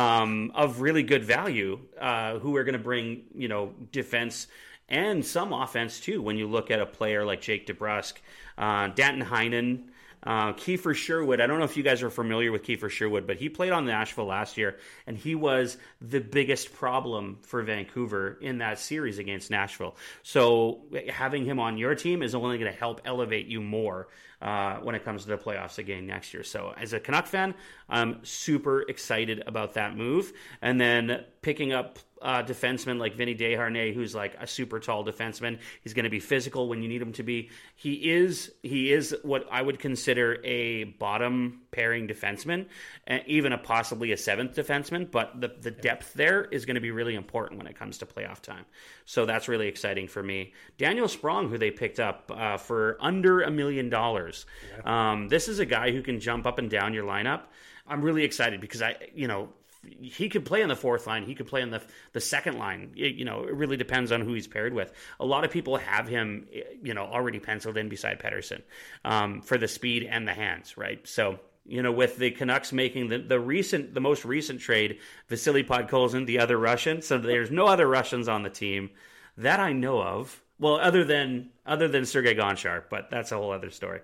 of really good value who are going to bring, defense and some offense too. When you look at a player like Jake DeBrusk, Danton Heinen, Kiefer Sherwood. I don't know if you guys are familiar with Kiefer Sherwood, but he played on Nashville last year, and he was the biggest problem for Vancouver in that series against Nashville. So having him on your team is only going to help elevate you more when it comes to the playoffs again next year. So as a Canuck fan, I'm super excited about that move. And then picking up defenseman like Vinny Desharnais, who's like a super tall defenseman. He's going to be physical when you need him to be. He is what I would consider a bottom pairing defenseman, and even possibly a 7th defenseman. But the depth there is going to be really important when it comes to playoff time. So that's really exciting for me. Daniel Sprong, who they picked up for under $1 million. Yeah. This is a guy who can jump up and down your lineup. I'm really excited because he could play on the 4th line. He could play on the second line. It really depends on who he's paired with. A lot of people have him, already penciled in beside Pettersson for the speed and the hands, right? So, with the Canucks making the most recent trade, Vasily Podkolzin, the other Russian. So there's no other Russians on the team that I know of. Well, other than Sergei Gonchar, but that's a whole other story.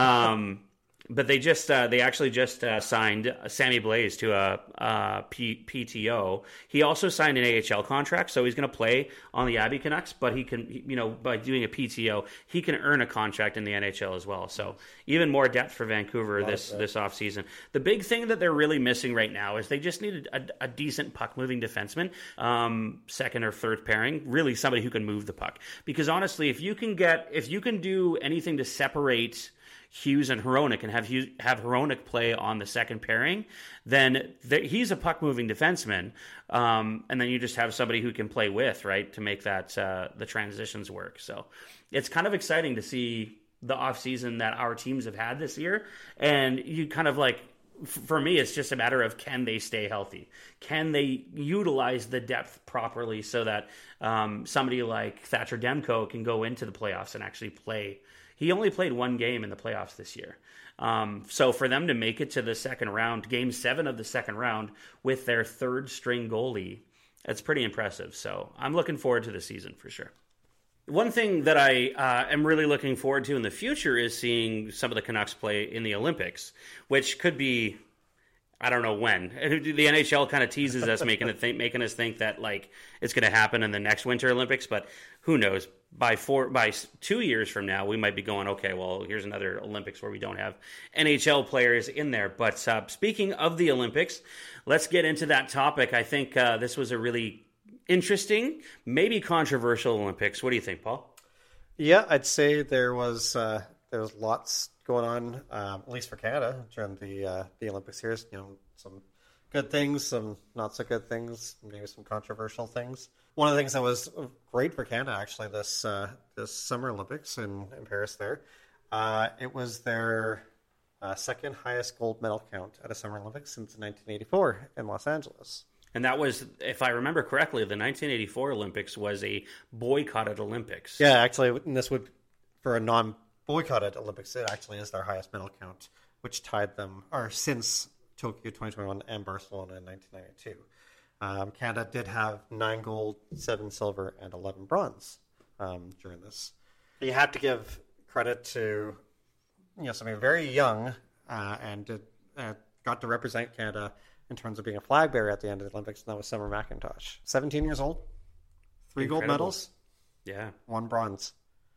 But they actually just signed Sammy Blais to a PTO. He also signed an AHL contract, so he's going to play on the Abbey Canucks. But he can, by doing a PTO, he can earn a contract in the NHL as well. So even more depth for Vancouver this offseason. The big thing that they're really missing right now is they just need a decent puck moving defenseman, second or third pairing, really somebody who can move the puck. Because honestly, if you can do anything to separate Hughes and Hronik and have Hronik play on the second pairing, then he's a puck-moving defenseman, and then you just have somebody who can play with, right, to make that the transitions work. So it's kind of exciting to see the offseason that our teams have had this year, and you kind of like, for me, it's just a matter of, can they stay healthy? Can they utilize the depth properly so that somebody like Thatcher Demko can go into the playoffs and actually play? He only played one game in the playoffs this year. So for them to make it to the second round, game 7 of the second round, with their third string goalie, that's pretty impressive. So I'm looking forward to the season for sure. One thing that I am really looking forward to in the future is seeing some of the Canucks play in the Olympics, which could be, I don't know when. The NHL kind of teases us, making us think that like it's going to happen in the next Winter Olympics, but who knows? By 2 years from now, we might be going, okay, well, here's another Olympics where we don't have NHL players in there. But speaking of the Olympics, let's get into that topic. I think this was a really interesting, maybe controversial Olympics. What do you think, Paul? Yeah, I'd say there was lots going on, at least for Canada during the Olympics here. You know, some good things, some not so good things, maybe some controversial things. One of the things that was great for Canada actually this Summer Olympics in Paris there, it was their second highest gold medal count at a Summer Olympics since 1984 in Los Angeles. And that was, if I remember correctly, the 1984 Olympics was a boycotted Olympics. Yeah, actually, and this would, for a non-boycotted Olympics, it actually is their highest medal count, which tied them, or since Tokyo 2021 and Barcelona in 1992. Canada did have 9 gold, 7 silver, and 11 bronze during this. You have to give credit to somebody very young and got to represent Canada in terms of being a flag bearer at the end of the Olympics, and that was Summer McIntosh. 17 years old, 3 Incredible. gold medals, yeah, 1 bronze.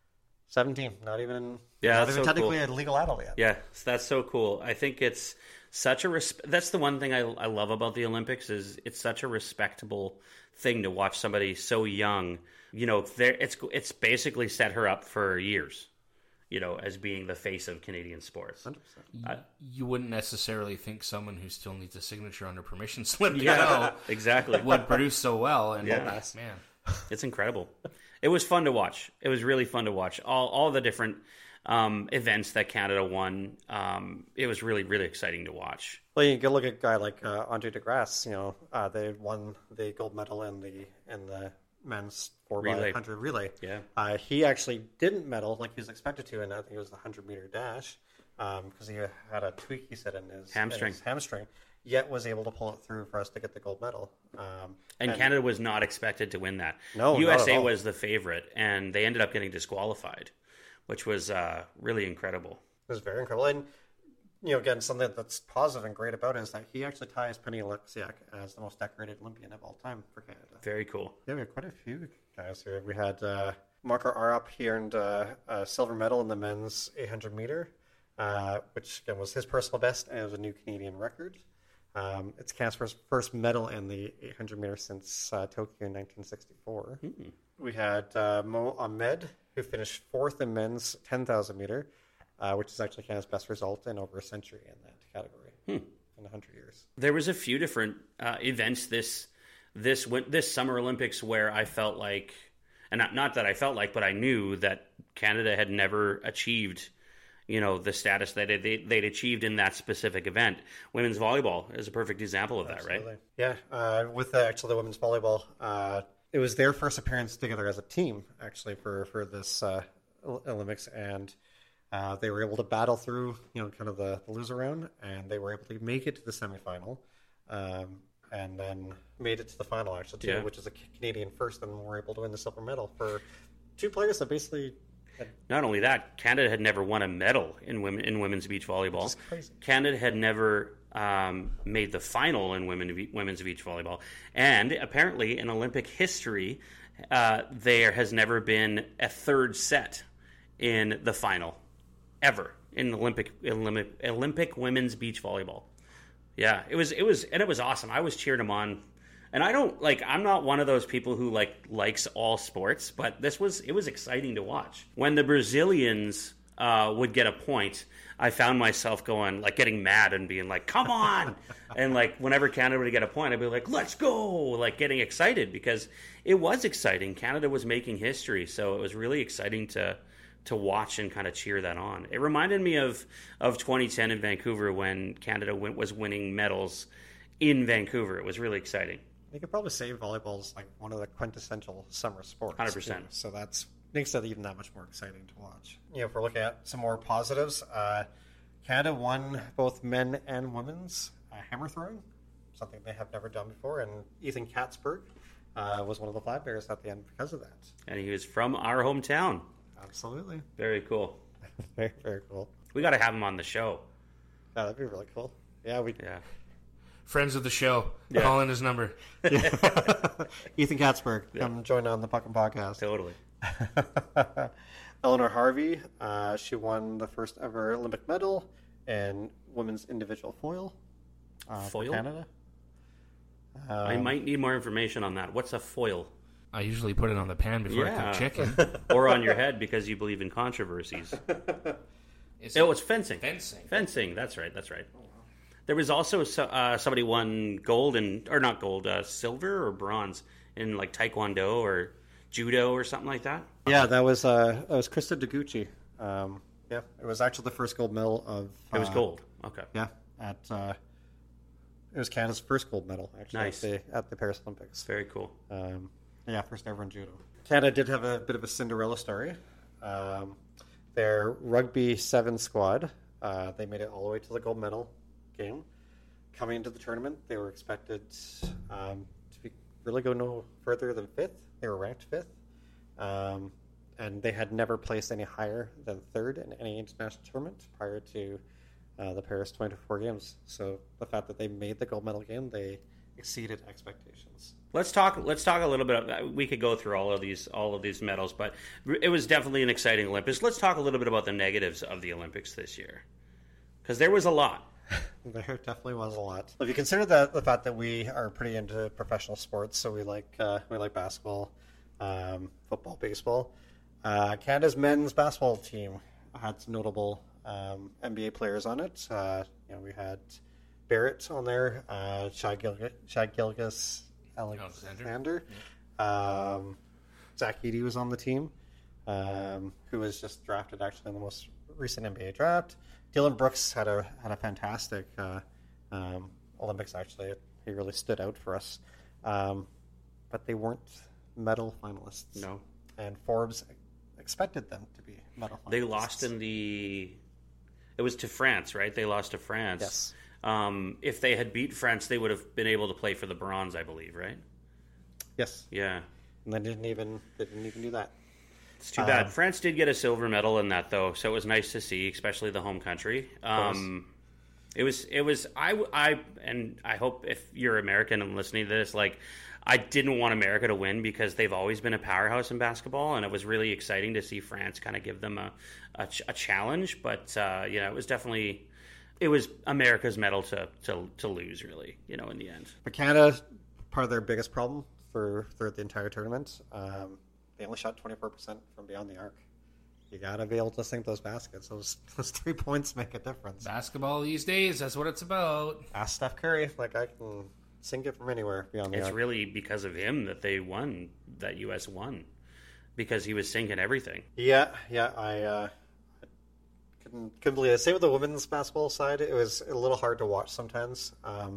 17, not even so technically cool. a legal adult yet. Yeah, that's so cool. I think it's such a that's the one thing I love about the Olympics is it's such a respectable thing to watch somebody so young. You know, it's basically set her up for years, you know, as being the face of Canadian sports. 100%. You wouldn't necessarily think someone who still needs a signature on a permission slip exactly. would produce so well. And Yeah. man, It's incredible. It was fun to watch. It was really fun to watch. All the different events that Canada won. It was really, really exciting to watch. Well, you can look at a guy like Andre DeGrasse. You know, they won the gold medal in the men's 4x100 relay. Yeah. He actually didn't medal like he was expected to, and I think it was the 100-meter dash because he had a tweak, he said, in his hamstring. Yet was able to pull it through for us to get the gold medal. And Canada was not expected to win that. No, USA not at all. was the favorite, and they ended up getting disqualified, which was really incredible. It was very incredible. And, you know, again, something that's positive and great about it is that he actually ties Penny Oleksiak as the most decorated Olympian of all time for Canada. Very cool. Yeah, we had quite a few guys here. We had Marco Arup. He earned a silver medal in the men's 800-meter, which again, was his personal best and it was a new Canadian record. It's Canada's first medal in the 800-meter since Tokyo in 1964. Mm-hmm. We had Mo Ahmed, who finished 4th in men's 10,000-meter, which is actually Canada's best result in over a century in that category, in 100 years. There was a few different events this Summer Olympics where I felt like, and not that I felt like, but I knew that Canada had never achieved, you know, the status that they'd achieved in that specific event. Women's volleyball is a perfect example of that, Absolutely. right? Yeah, with actually the women's volleyball, it was their first appearance together as a team, actually, for this Olympics, and they were able to battle through, you know, kind of the loser round, and they were able to make it to the semifinal, and then made it to the final, actually, too, which is a Canadian first, and were able to win the silver medal for 2 players that basically... Not only that, Canada had never won a medal in women's beach volleyball. Which is crazy. Canada had never made the final in women's beach volleyball. And apparently in Olympic history, there has never been a third set in the final, ever, in Olympic women's beach volleyball. Yeah, it was awesome. I was cheering them on. And I'm not one of those people who likes all sports, but it was exciting to watch. When the Brazilians would get a point, I found myself going, like, getting mad and being like, come on! And, like, whenever Canada would get a point, I'd be like, let's go! Like, getting excited, because it was exciting. Canada was making history, so it was really exciting to watch and kind of cheer that on. It reminded me of 2010 in Vancouver when Canada was winning medals in Vancouver. It was really exciting. You could probably say volleyball is like one of the quintessential summer sports. 100%. Too. So that's makes it even that much more exciting to watch. If we're looking at some more positives, Canada won both men and women's hammer throwing, something they have never done before, and Ethan Katzberg was one of the flag bearers at the end because of that. And he was from our hometown. Absolutely. Very cool. Very, very cool. We got to have him on the show. Yeah, that'd be really cool. Yeah. Friends of the show. Yeah. Call in his number. Ethan Katzberg, come join on the Puckin' Podcast. Totally. Eleanor Harvey, she won the first ever Olympic medal in women's individual foil. For Canada. I might need more information on that. What's a foil? I usually put it on the pan before I cook chicken. Or on your head because you believe in controversies. It's fencing. Fencing, that's right. There was also somebody won gold silver or bronze in like taekwondo or judo or something like that. Yeah, that was Krista Deguchi. It was actually the first gold medal of. It was gold. Okay. Yeah, it was Canada's first gold medal actually. Nice. at the Paris Olympics. Very cool. First ever in judo. Canada did have a bit of a Cinderella story. Their rugby 7 squad, they made it all the way to the gold medal game. Coming into the tournament, they were expected to really go no further than 5th. They were ranked 5th. And they had never placed any higher than 3rd in any international tournament prior to the Paris 2024 games. So the fact that they made the gold medal game, they exceeded expectations. Let's talk a little bit. We could go through all of these medals, but it was definitely an exciting Olympics. Let's talk a little bit about the negatives of the Olympics this year, because there was a lot. There definitely was a lot. If you consider the fact that we are pretty into professional sports, so we like basketball, football, baseball. Canada's men's basketball team had some notable NBA players on it. We had Barrett on there, Shai Gilgeous Alexander. Zach Edey was on the team, who was just drafted actually in the most recent NBA draft. Dylan Brooks had a fantastic Olympics. Actually, he really stood out for us, but they weren't medal finalists. No, and Forbes expected them to be medal finalists. They lost it was to France, right? They lost to France. Yes. If they had beat France, they would have been able to play for the bronze, I believe, right? Yes. Yeah. And they didn't even do that. It's too bad. France did get a silver medal in that, though, so it was nice to see, especially the home country. It was. I hope if you're American and listening to this, like, I didn't want America to win because they've always been a powerhouse in basketball, and it was really exciting to see France kind of give them a challenge. But it was definitely. It was America's medal to lose, really, in the end. But Canada, part of their biggest problem for the entire tournament, they only shot 24% from beyond the arc. You got to be able to sink those baskets. Those 3 points make a difference. Basketball these days, that's what it's about. Ask Steph Curry. I can sink it from anywhere beyond the arc. It's really because of him that they won, that U.S. won, because he was sinking everything. Yeah, I couldn't believe it. Same with the women's basketball side. It was a little hard to watch sometimes.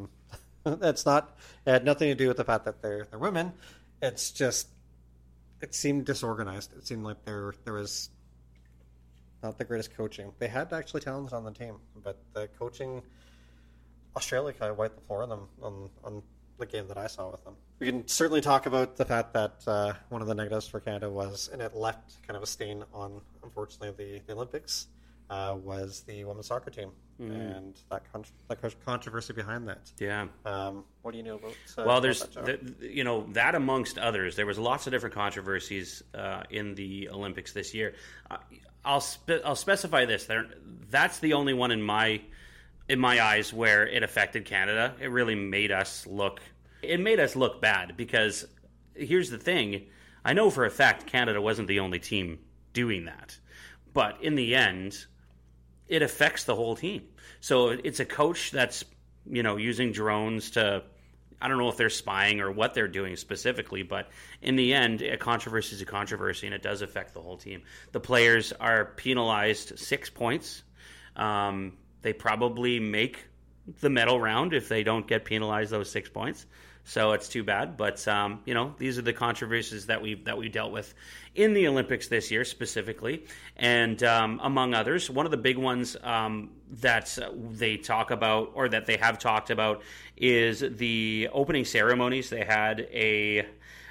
It had nothing to do with the fact that they're women. It's just, it seemed disorganized. It seemed like there was not the greatest coaching. They had actually talents on the team, but the coaching, Australia kind of wiped the floor on them on the game that I saw with them. We can certainly talk about the fact that one of the negatives for Canada was, and it left kind of a stain on, unfortunately, the Olympics, was the women's soccer team and that controversy behind that. Yeah. What do you know about? Well, there's that amongst others. There was lots of different controversies in the Olympics this year. I'll specify this. That's the only one in my eyes where it affected Canada. It really made us look. It made us look bad because here's the thing. I know for a fact Canada wasn't the only team doing that. but in the end, it affects the whole team. So it's a coach that's, using drones to, I don't know if they're spying or what they're doing specifically, but in the end, a controversy is a controversy, and it does affect the whole team. The players are penalized 6 points. They probably make the medal round if they don't get penalized those 6 points. So it's too bad, but these are the controversies that we dealt with in the Olympics this year specifically, and among others, one of the big ones that they talk about, or that they have talked about, is the opening ceremonies. They had a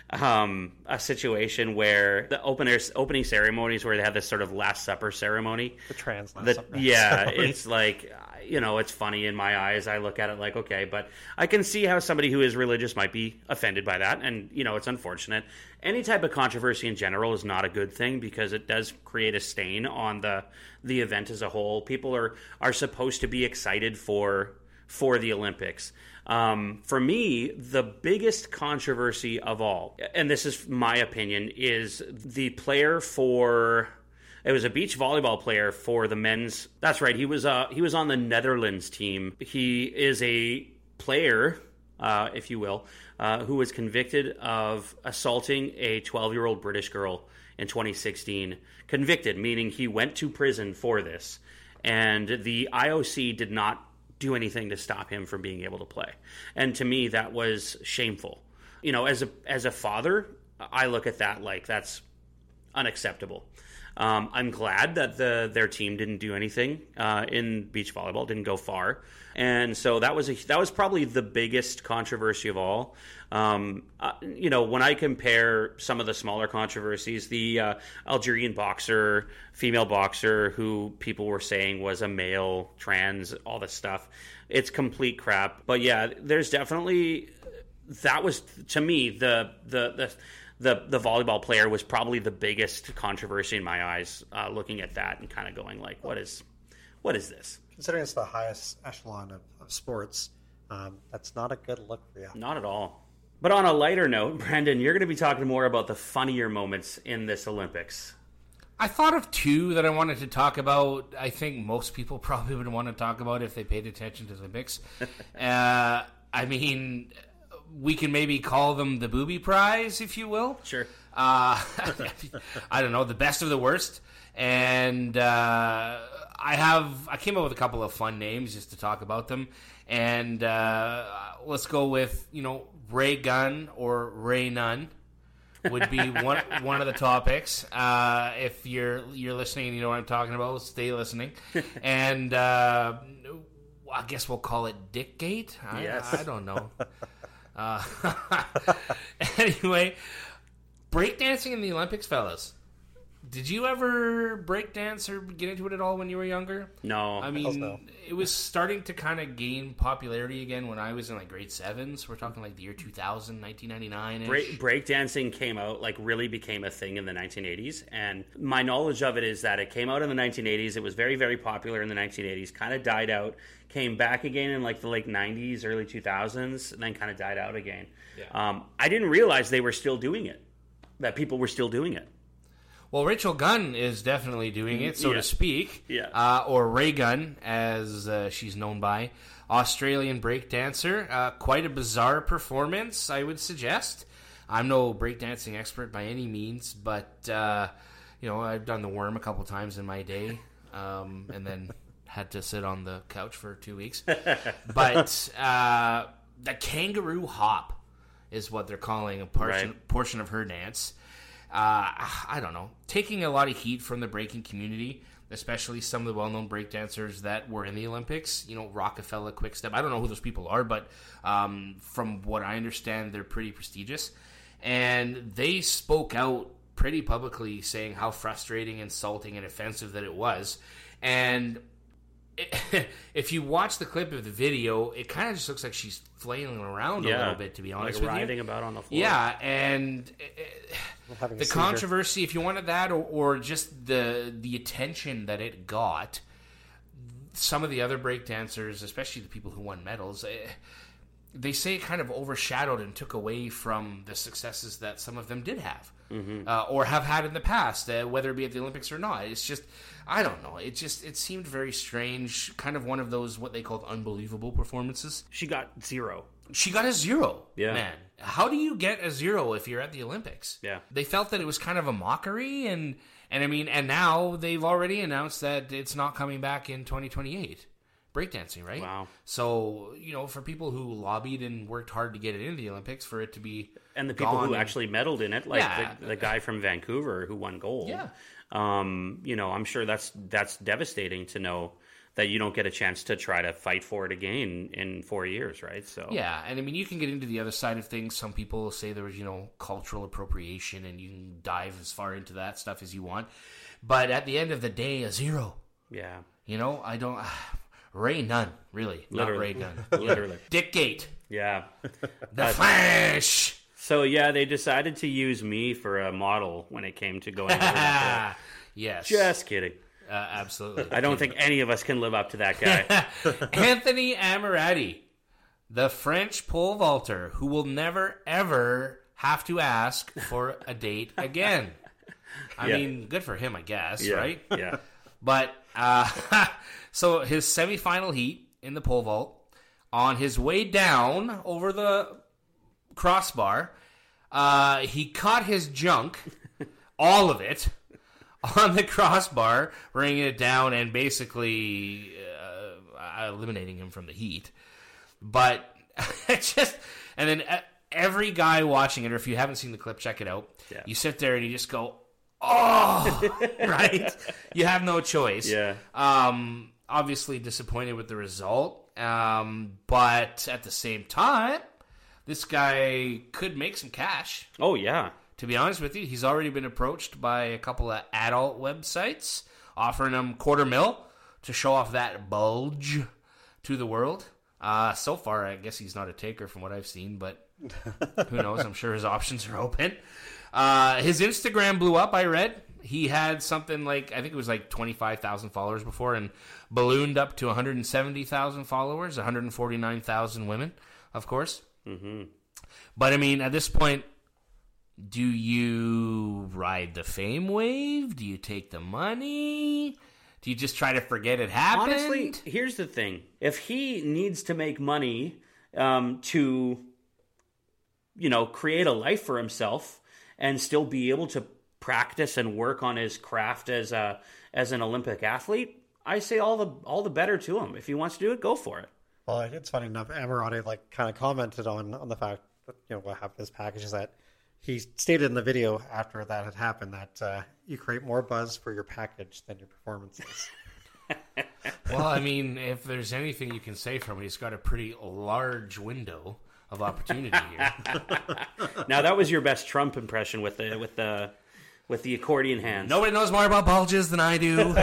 situation where the opening ceremonies where they had this sort of Last Supper ceremony. The trans Last Supper. Yeah, it's like, it's funny in my eyes. I look at it like, okay, but I can see how somebody who is religious might be offended by that, and, it's unfortunate. Any type of controversy in general is not a good thing because it does create a stain on the event as a whole. People are supposed to be excited for the Olympics. For me, the biggest controversy of all, and this is my opinion, is the player for... It was a beach volleyball player for the men's. That's right. He was on the Netherlands team. He is a player, if you will, who was convicted of assaulting a 12-year-old British girl in 2016. Convicted, meaning he went to prison for this, and the IOC did not do anything to stop him from being able to play. And to me, that was shameful. As a father, I look at that like that's unacceptable. I'm glad that their team didn't do anything in beach volleyball, didn't go far, and so that was probably the biggest controversy of all. When I compare some of the smaller controversies, the Algerian female boxer, who people were saying was a male, trans, all this stuff, it's complete crap. But yeah, there's definitely, that was, to me, the volleyball player was probably the biggest controversy in my eyes, looking at that and kind of going like, what is this? Considering it's the highest echelon of sports, that's not a good look for you. Not at all. But on a lighter note, Brendan, you're going to be talking more about the funnier moments in this Olympics. I thought of two that I wanted to talk about. I think most people probably would want to talk about if they paid attention to the Olympics. We can maybe call them the booby prize, if you will. Sure. I don't know, the best of the worst. And I came up with a couple of fun names just to talk about them. And let's go with, Ray Gun or Ray None would be one of the topics. If you're listening and you know what I'm talking about, stay listening. And I guess we'll call it Dickgate. Yes. I don't know. Anyway, breakdancing in the Olympics, fellas. Did you ever breakdance or get into it at all when you were younger? No. I mean, It was starting to kind of gain popularity again when I was in grade 7. So we're talking the year 2000, 1999-ish. Breakdancing came out, really became a thing in the 1980s. And my knowledge of it is that it came out in the 1980s. It was very, very popular in the 1980s, kind of died out, came back again in the late 90s, early 2000s, and then kind of died out again. Yeah. I didn't realize they were still doing it, that people were still doing it. Well, Rachel Gunn is definitely doing it, so to speak. Yeah. Or Ray Gunn, as she's known by. Australian breakdancer. Quite a bizarre performance, I would suggest. I'm no breakdancing expert by any means, but, I've done the worm a couple times in my day, and then had to sit on the couch for 2 weeks. But the kangaroo hop is what they're calling a portion of her dance. I don't know, taking a lot of heat from the breaking community, especially some of the well-known breakdancers that were in the Olympics. Rockefeller, Quickstep. I don't know who those people are, but from what I understand, they're pretty prestigious. And they spoke out pretty publicly saying how frustrating, insulting, and offensive that it was. And if you watch the clip of the video, it kind of just looks like she's flailing around a little bit, to be honest with you. Writhing about on the floor. Yeah, and the controversy, if you wanted that, or just the attention that it got, some of the other breakdancers, especially the people who won medals, they say it kind of overshadowed and took away from the successes that some of them did have, or have had in the past, whether it be at the Olympics or not. It's just, I don't know. It seemed very strange, kind of one of those what they called unbelievable performances. She got 0. She got a 0, Yeah. man. How do you get a 0 if you're at the Olympics? Yeah. They felt that it was kind of a mockery, and I mean, and now they've already announced that it's not coming back in 2028. Breakdancing, right? Wow. So, for people who lobbied and worked hard to get it into the Olympics, for it to be And the people gone who actually medaled in it, like Yeah. the guy from Vancouver who won gold. Yeah. I'm sure that's devastating to know that you don't get a chance to try to fight for it again in 4 years, right? So Yeah, and I mean, you can get into the other side of things. Some people say there was, cultural appropriation, and you can dive as far into that stuff as you want. But at the end of the day, a 0. yeah, I don't... Ray Nunn, really. Literally. Not Ray Nunn. Literally. Dick Gate. yeah. The Flash. So yeah, they decided to use me for a model when it came to going over that. Yes. Just kidding. Absolutely. I don't think any of us can live up to that guy. Anthony Ammirati, the French pole vaulter who will never, ever have to ask for a date again. I Yeah. mean, good for him, I guess, Yeah, right? yeah. But, so his semifinal heat in the pole vault, on his way down over the crossbar, he caught his junk, all of it, on the crossbar, bringing it down and basically eliminating him from the heat. But and then every guy watching it, or if you haven't seen the clip, check it out. Yeah. You sit there and you just go, oh, right? You have no choice. Yeah. Obviously disappointed with the result. But at the same time, this guy could make some cash. Oh yeah. To be honest with you, he's already been approached by a couple of adult websites offering him $250,000 to show off that bulge to the world. So far, I guess he's not a taker from what I've seen, but who knows? I'm sure his options are open. His Instagram blew up, I read. He had something like, I think it was like 25,000 followers before, and ballooned up to 170,000 followers, 149,000 women, of course. Mm-hmm. But I mean, at this point, do you ride the fame wave? Do you take the money? Do you just try to forget it happened? Honestly, here's the thing. If he needs to make money to, create a life for himself and still be able to practice and work on his craft as an Olympic athlete, I say all the better to him. If he wants to do it, go for it. Well, it's funny enough. Ammirati kind of commented on the fact that what happened with his package is that he stated in the video after that had happened that you create more buzz for your package than your performances. Well, I mean, if there's anything you can say from it, he's got a pretty large window of opportunity here. Now that was your best Trump impression with the accordion hands. Nobody knows more about bulges than I do.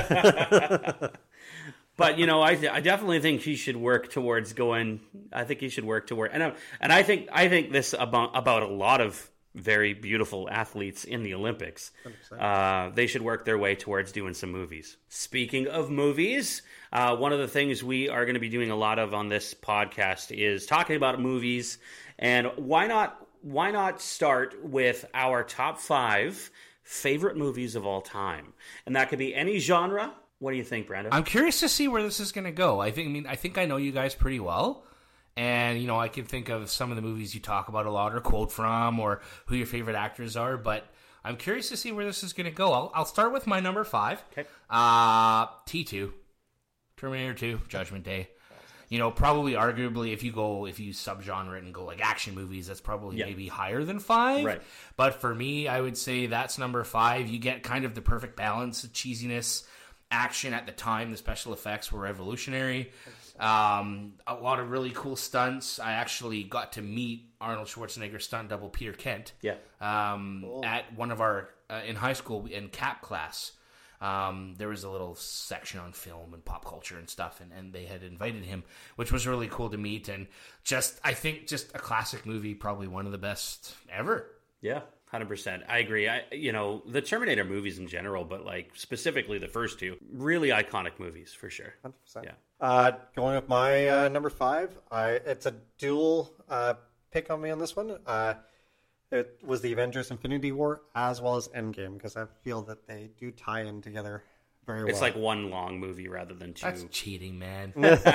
But I definitely think he should work towards going. I think he should work toward, and I think this about a lot of very beautiful athletes in the Olympics. They should work their way towards doing some movies. Speaking of movies, one of the things we are going to be doing a lot of on this podcast is talking about movies, and why not start with our top 5 favorite movies of all time, and that could be any genre. What do you think, Brandon? I'm curious to see where this is going to go. I think I know you guys pretty well. And, I can think of some of the movies you talk about a lot or quote from or who your favorite actors are. But I'm curious to see where this is going to go. I'll start with my number 5. Okay. T2. Terminator 2, Judgment Day. Probably arguably if you subgenre it and go like action movies, that's probably maybe higher than 5. Right. But for me, I would say that's number 5. You get kind of the perfect balance of cheesiness, action at the time. The special effects were revolutionary. A lot of really cool stunts. I actually got to meet Arnold Schwarzenegger stunt double Peter Kent. Yeah. Cool. At one of our in high school in CAP class. There was a little section on film and pop culture and stuff, and they had invited him, which was really cool to meet. And I think just a classic movie, probably one of the best ever. Yeah, 100%. I agree. The Terminator movies in general, but like specifically the first 2, really iconic movies for sure. 100%. Yeah. Going with my number 5, it's a dual pick on me on this one. It was the Avengers Infinity War as well as Endgame, because I feel that they do tie in together very well. It's like one long movie rather than two. That's cheating, man.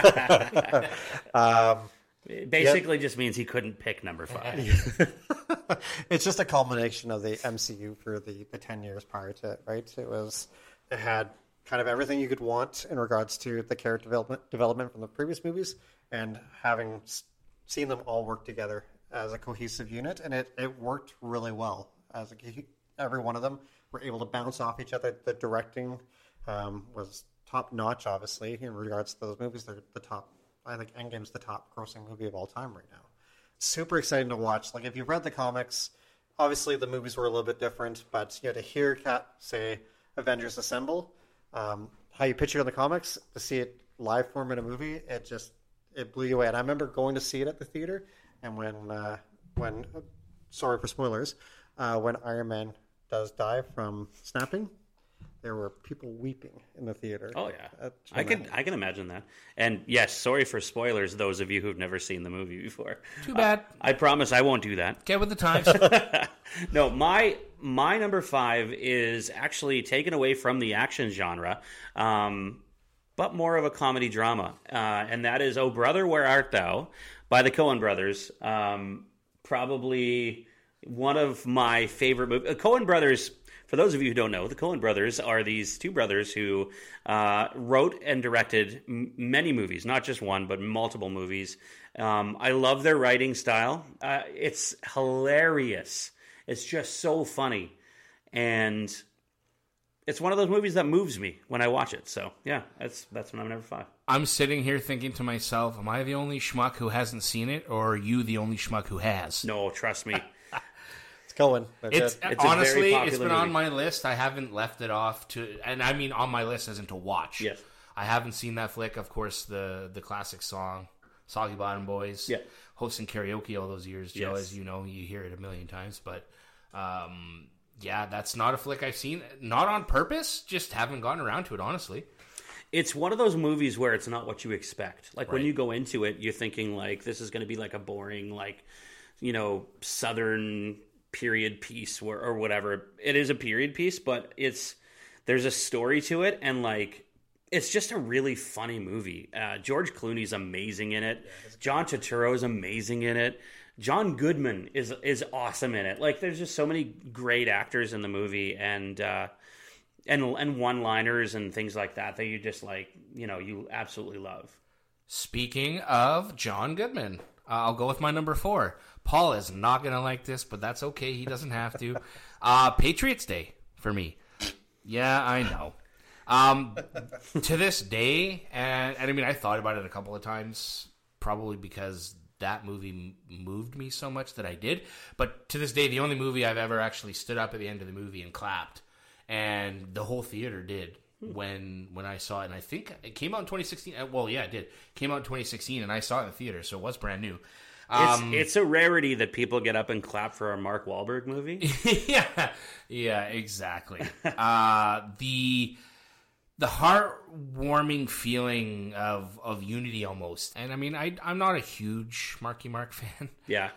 It basically just means he couldn't pick number 5. It's just a culmination of the MCU for the 10 years prior to it, right? It had kind of everything you could want in regards to the character development from the previous movies, and having seen them all work together as a cohesive unit, and it worked really well. Every one of them were able to bounce off each other. The directing was top notch, obviously, in regards to those movies. They're the top. I think Endgame's the top grossing movie of all time right now. Super exciting to watch. Like, if you've read the comics, obviously the movies were a little bit different, but to hear Kat say Avengers Assemble, how you picture it in the comics, to see it live form in a movie, it blew you away. And I remember going to see it at the theater, and when sorry for spoilers, when Iron Man does die from snapping, there were people weeping in the theater. Oh yeah, I can imagine that. And yes, sorry for spoilers, those of you who've never seen the movie before. Too bad. I promise I won't do that. Get with the times. No, my number 5 is actually taken away from the action genre, but more of a comedy drama, and that is "Oh Brother, Where Art Thou" by the Coen Brothers. Probably one of my favorite movies. Coen Brothers. For those of you who don't know, the Coen Brothers are these two brothers who wrote and directed many movies, not just one, but multiple movies. I love their writing style. It's hilarious. It's just so funny. And it's one of those movies that moves me when I watch it. So, yeah, that's my number 5. I'm sitting here thinking to myself, am I the only schmuck who hasn't seen it, or are you the only schmuck who has? No, trust me. Going. It's honestly, it's been movie. On my list. I haven't left it off to, and I mean on my list isn't to watch. Yes. I haven't seen that flick. Of course, the classic song, Soggy Bottom Boys. Yeah. Hosting karaoke all those years, Joe, Yes. as you know, you hear it a million times. But yeah, that's not a flick I've seen. Not on purpose, just haven't gotten around to it, honestly. It's one of those movies where it's not what you expect. Like when Right. you go into it, you're thinking like this is going to be like a boring, like, Southern period piece or whatever. It is a period piece, but there's a story to it, and like it's just a really funny movie. George Clooney's amazing in it. John Turturro's amazing in it. John Goodman is awesome in it. Like there's just so many great actors in the movie, and one-liners and things like that you just like, you absolutely love. Speaking of John Goodman, I'll go with my number 4. Paul is not going to like this, but that's okay. He doesn't have to. Patriots Day for me. Yeah, I know. To this day, and I mean, I thought about it a couple of times, probably because that movie moved me so much that I did. But to this day, the only movie I've ever actually stood up at the end of the movie and clapped, and the whole theater did when I saw it. And I think it came out in 2016. Well, yeah, it did. It came out in 2016, and I saw it in the theater, so it was brand new. It's a rarity that people get up and clap for a Mark Wahlberg movie. yeah, exactly. The heartwarming feeling of unity almost. And I mean, I'm not a huge Marky Mark fan. Yeah.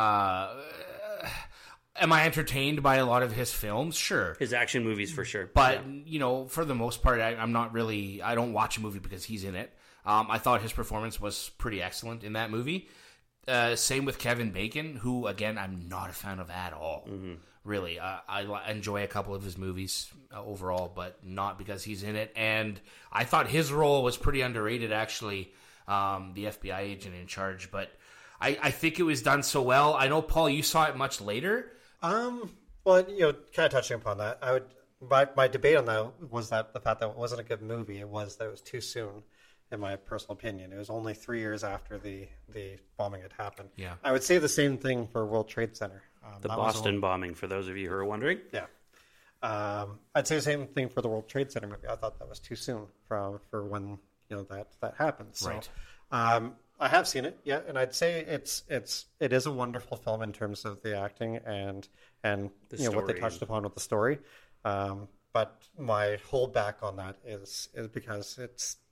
Am I entertained by a lot of his films? Sure. His action movies for sure. But, for the most part, I'm not really... I don't watch a movie because he's in it. I thought his performance was pretty excellent in that movie. Same with Kevin Bacon, who, again, I'm not a fan of at all. Mm-hmm. Really. I enjoy a couple of his movies overall, but not because he's in it. And I thought his role was pretty underrated, actually, the FBI agent in charge. But I think it was done so well. I know, Paul, you saw it much later. Well, kind of touching upon that, my debate on that was that the fact that it wasn't a good movie, it was that it was too soon, in my personal opinion. It was only 3 years after the bombing had happened. Yeah. I would say the same thing for World Trade Center. The Boston bombing, for those of you who are wondering. Yeah. I'd say the same thing for the World Trade Center movie. I thought that was too soon for when that happened. So, right. I have seen it, yeah, and I'd say it is a wonderful film in terms of the acting and what they touched upon with the story. But my holdback on that is because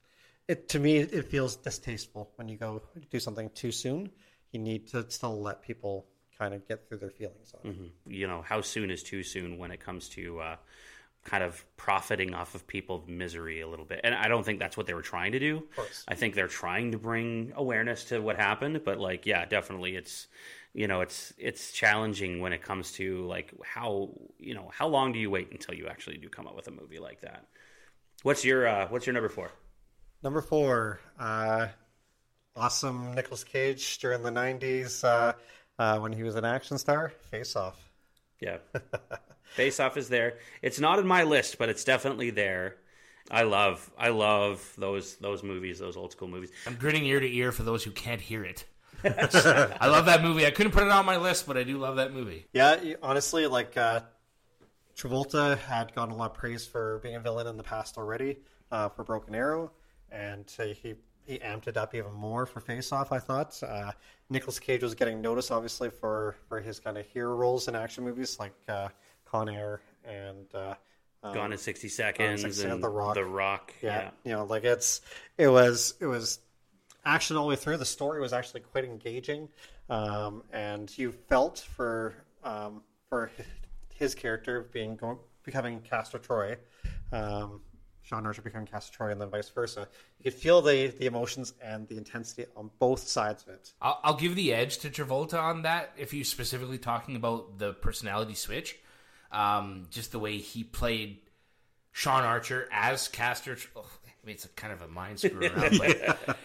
to me, it feels distasteful when you go do something too soon. You need to still let people kind of get through their feelings on it. How soon is too soon when it comes to kind of profiting off of people's misery a little bit. And I don't think that's what they were trying to do. Of course. I think they're trying to bring awareness to what happened, but definitely it's challenging when it comes to how long do you wait until you actually do come up with a movie like that? What's your number 4? Number 4, awesome Nicolas Cage during the 90s when he was an action star, Face Off. Yeah. Face Off is there. It's not in my list, but it's definitely there. I love those movies, those old school movies. I'm grinning ear to ear for those who can't hear it. I love that movie. I couldn't put it on my list, but I do love that movie. Yeah, honestly, Travolta had gotten a lot of praise for being a villain in the past already for Broken Arrow, and he amped it up even more for Face Off, I thought. Nicolas Cage was getting noticed, obviously, for his kind of hero roles in action movies like Con Air and Gone in 60 Seconds and The Rock. The Rock. Yeah. It was action all the way through. The story was actually quite engaging, and you felt for his character becoming Castor Troy, Sean Archer becoming Castor Troy, and then vice versa. You could feel the emotions and the intensity on both sides of it. I'll give the edge to Travolta on that. If you're specifically talking about the personality switch, just the way he played Sean Archer as Castor. It's a kind of a mind screw around, but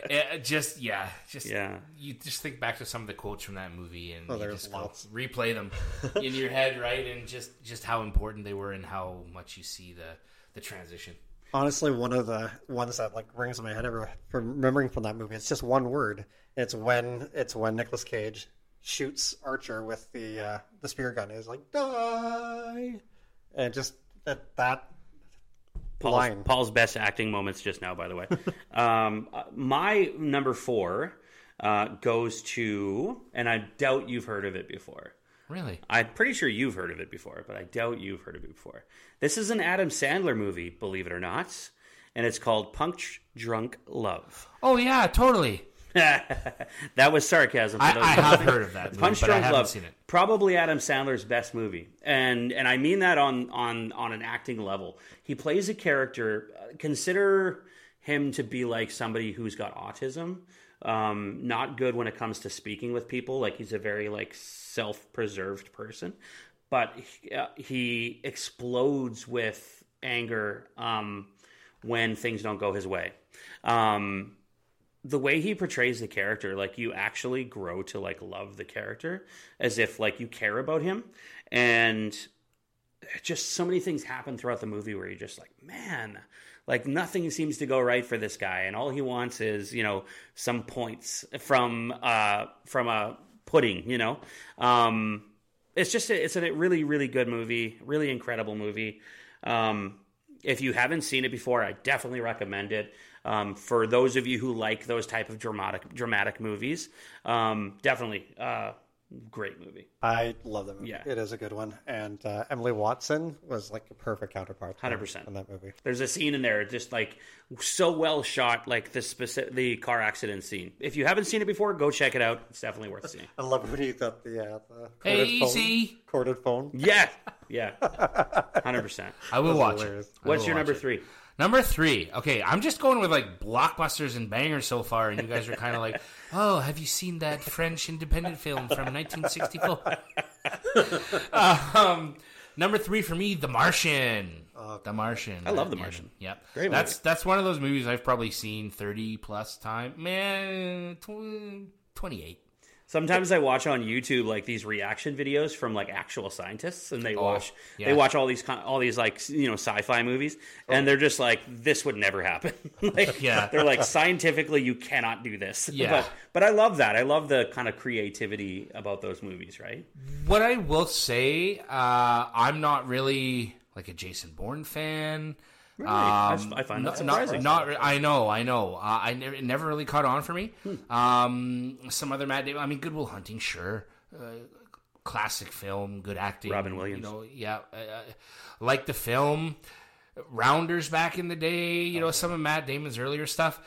you just think back to some of the quotes from that movie and you just replay them in your head, right? And just how important they were and how much you see the transition. Honestly, one of the ones that rings in my head ever from remembering from that movie, it's just one word. It's when Nicolas Cage shoots Archer with the spear gun. It's like, die, and just that. Paul's best acting moments just now, by the way. My number 4 goes to, and I doubt you've heard of it before. Really? I'm pretty sure you've heard of it before, but I doubt you've heard of it before. This is an Adam Sandler movie, believe it or not, and it's called Punch Drunk Love. Oh, yeah, totally. That was sarcasm. I have heard of that movie, Punch but Drunk I haven't Love, seen it. probably Adam Sandler's best movie, and I mean that on an acting level. He plays a character. Consider him to be like somebody who's got autism, not good when it comes to speaking with people. He's a very self-preserved person, but he explodes with anger when things don't go his way. The way he portrays the character, you actually grow to love the character as if you care about him, and just so many things happen throughout the movie where you're just man, nothing seems to go right for this guy, and all he wants is some points from a pudding. It's a really, really good movie, really incredible movie. If you haven't seen it before, I definitely recommend it. For those of you who like those type of dramatic movies, definitely great movie. I love that movie. Yeah. It is a good one. And Emily Watson was a perfect counterpart 100% in that movie. There's a scene in there just so well shot, the car accident scene. If you haven't seen it before, go check it out. It's definitely worth seeing. I love when he got the corded phone. Yeah. 100%. I will watch it. What's your number 3? Number 3. Okay, I'm just going with blockbusters and bangers so far, and you guys are kind of oh, have you seen that French independent film from 1964? Number 3 for me, The Martian. The Martian. I love The Martian. Yep. Great movie. That's one of those movies I've probably seen 30 plus times. Man, 28. Sometimes I watch on YouTube these reaction videos from actual scientists, and they watch all these sci-fi movies, and they're just this would never happen. They're scientifically you cannot do this. Yeah. But I love that. I love the kind of creativity about those movies, right? What I will say, I'm not really a Jason Bourne fan. Really? I find that surprising. I know. It never really caught on for me. Some other Matt Damon. Good Will Hunting, sure. Classic film, good acting. Robin Williams. Like the film. Rounders back in the day. Some of Matt Damon's earlier stuff.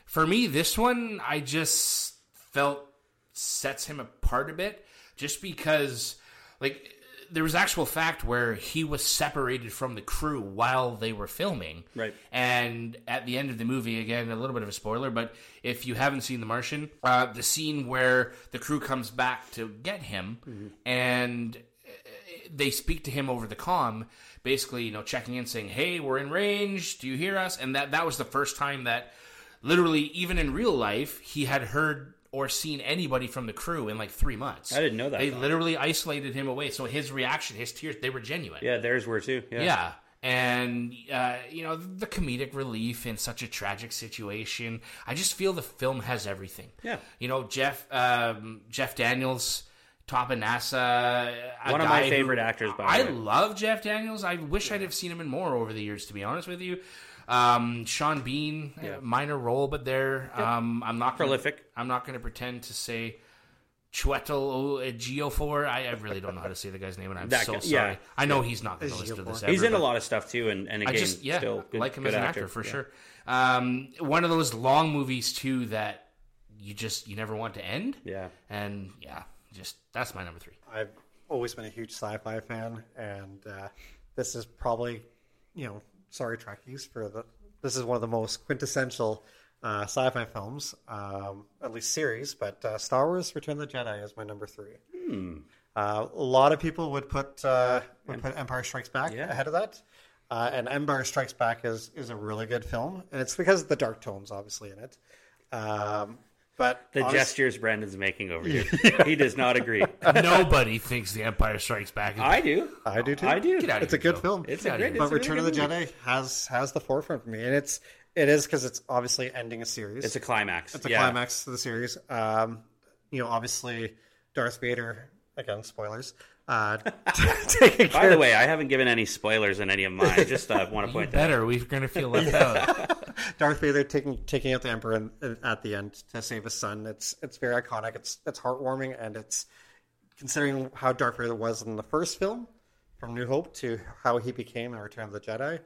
For me, this one, I just felt sets him apart a bit, just because, like, there was actual fact where he was separated from the crew while they were filming. Right. And at the end of the movie, again, a little bit of a spoiler, but if you haven't seen The Martian, the scene where the crew comes back to get him and they speak to him over the comm, basically, you know, checking in, saying, "Hey, we're in range. Do you hear us?" And that was the first time that literally, even in real life, he had heard or seen anybody from the crew in like 3 months. I didn't know that. They literally isolated him away. So his reaction, his tears, they were genuine. Yeah, theirs were too. Yeah. And, you know, the comedic relief in such a tragic situation. I just feel the film has everything. Yeah. You know, Jeff Daniels, top of NASA. One of my favorite actors, by the way. I love Jeff Daniels. I wish I'd have seen him in more over the years, to be honest with you. Sean Bean, minor role, but there. I'm not prolific. I'm not going to pretend to say Chiwetel Ejiofor. I really don't know how to say the guy's name, and I'm so sorry. Yeah. I know he's not going to listen to this ever. He's in a lot of stuff too, and again, I just still good, like him good as an actor for sure. One of those long movies too that you never want to end. Yeah, and that's my number 3. I've always been a huge sci-fi fan, and this is probably, sorry Trekkies, this is one of the most quintessential sci-fi films, at least series, but Star Wars Return of the Jedi is my number 3. A lot of people would put Empire Strikes Back ahead of that. And Empire Strikes Back is a really good film, and it's because of the dark tones, obviously, in it. But the gestures Brandon's making over here, he does not agree. Nobody thinks The Empire Strikes Back. I do. I do too. I do. Get out of It's here, a good Joe. film. But Return of the Jedi has the forefront for me, and it is because it's obviously ending a series. It's a climax. It's a climax to the series. Obviously, Darth Vader. Again, spoilers. By the way, I haven't given any spoilers in any of mine. I just want to point that out. We're going to feel left out. Darth Vader taking out the Emperor at the end to save his son. It's very iconic. It's heartwarming, and it's considering how Darth Vader was in the first film, from New Hope, to how he became in Return of the Jedi.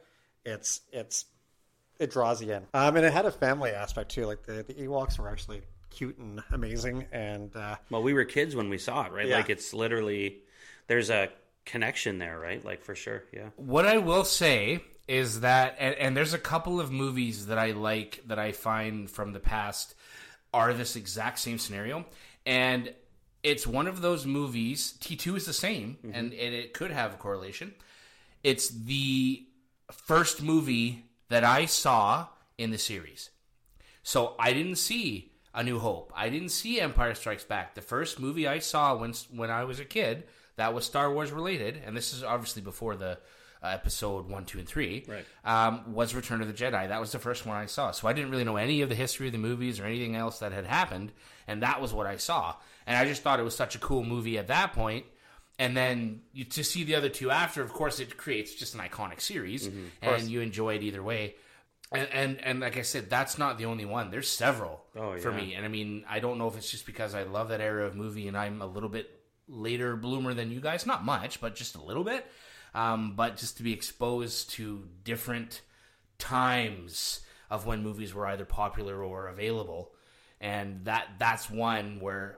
It draws you in. And it had a family aspect too. Like the Ewoks were actually cute and amazing. And well, we were kids when we saw it, right? Yeah. Like it's literally there's a connection there, right? Like for sure, yeah. What I will say is that, and there's a couple of movies that I like that I find from the past are this exact same scenario, and it's one of those movies. T2 is the same, and it could have a correlation. It's the first movie that I saw in the series. So I didn't see A New Hope. I didn't see Empire Strikes Back. The first movie I saw when I was a kid that was Star Wars related, and this is obviously before the episode 1, 2, and 3, right. Was Return of the Jedi. That was the first one I saw. So I didn't really know any of the history of the movies or anything else that had happened, and that was what I saw. And I just thought it was such a cool movie at that point. And then to see the other two after, of course, it creates just an iconic series, and you enjoy it either way. And like I said, that's not the only one. There's several for me. And I mean, I don't know if it's just because I love that era of movie and I'm a little bit later bloomer than you guys. Not much, but just a little bit. But just to be exposed to different times of when movies were either popular or available. And that's one where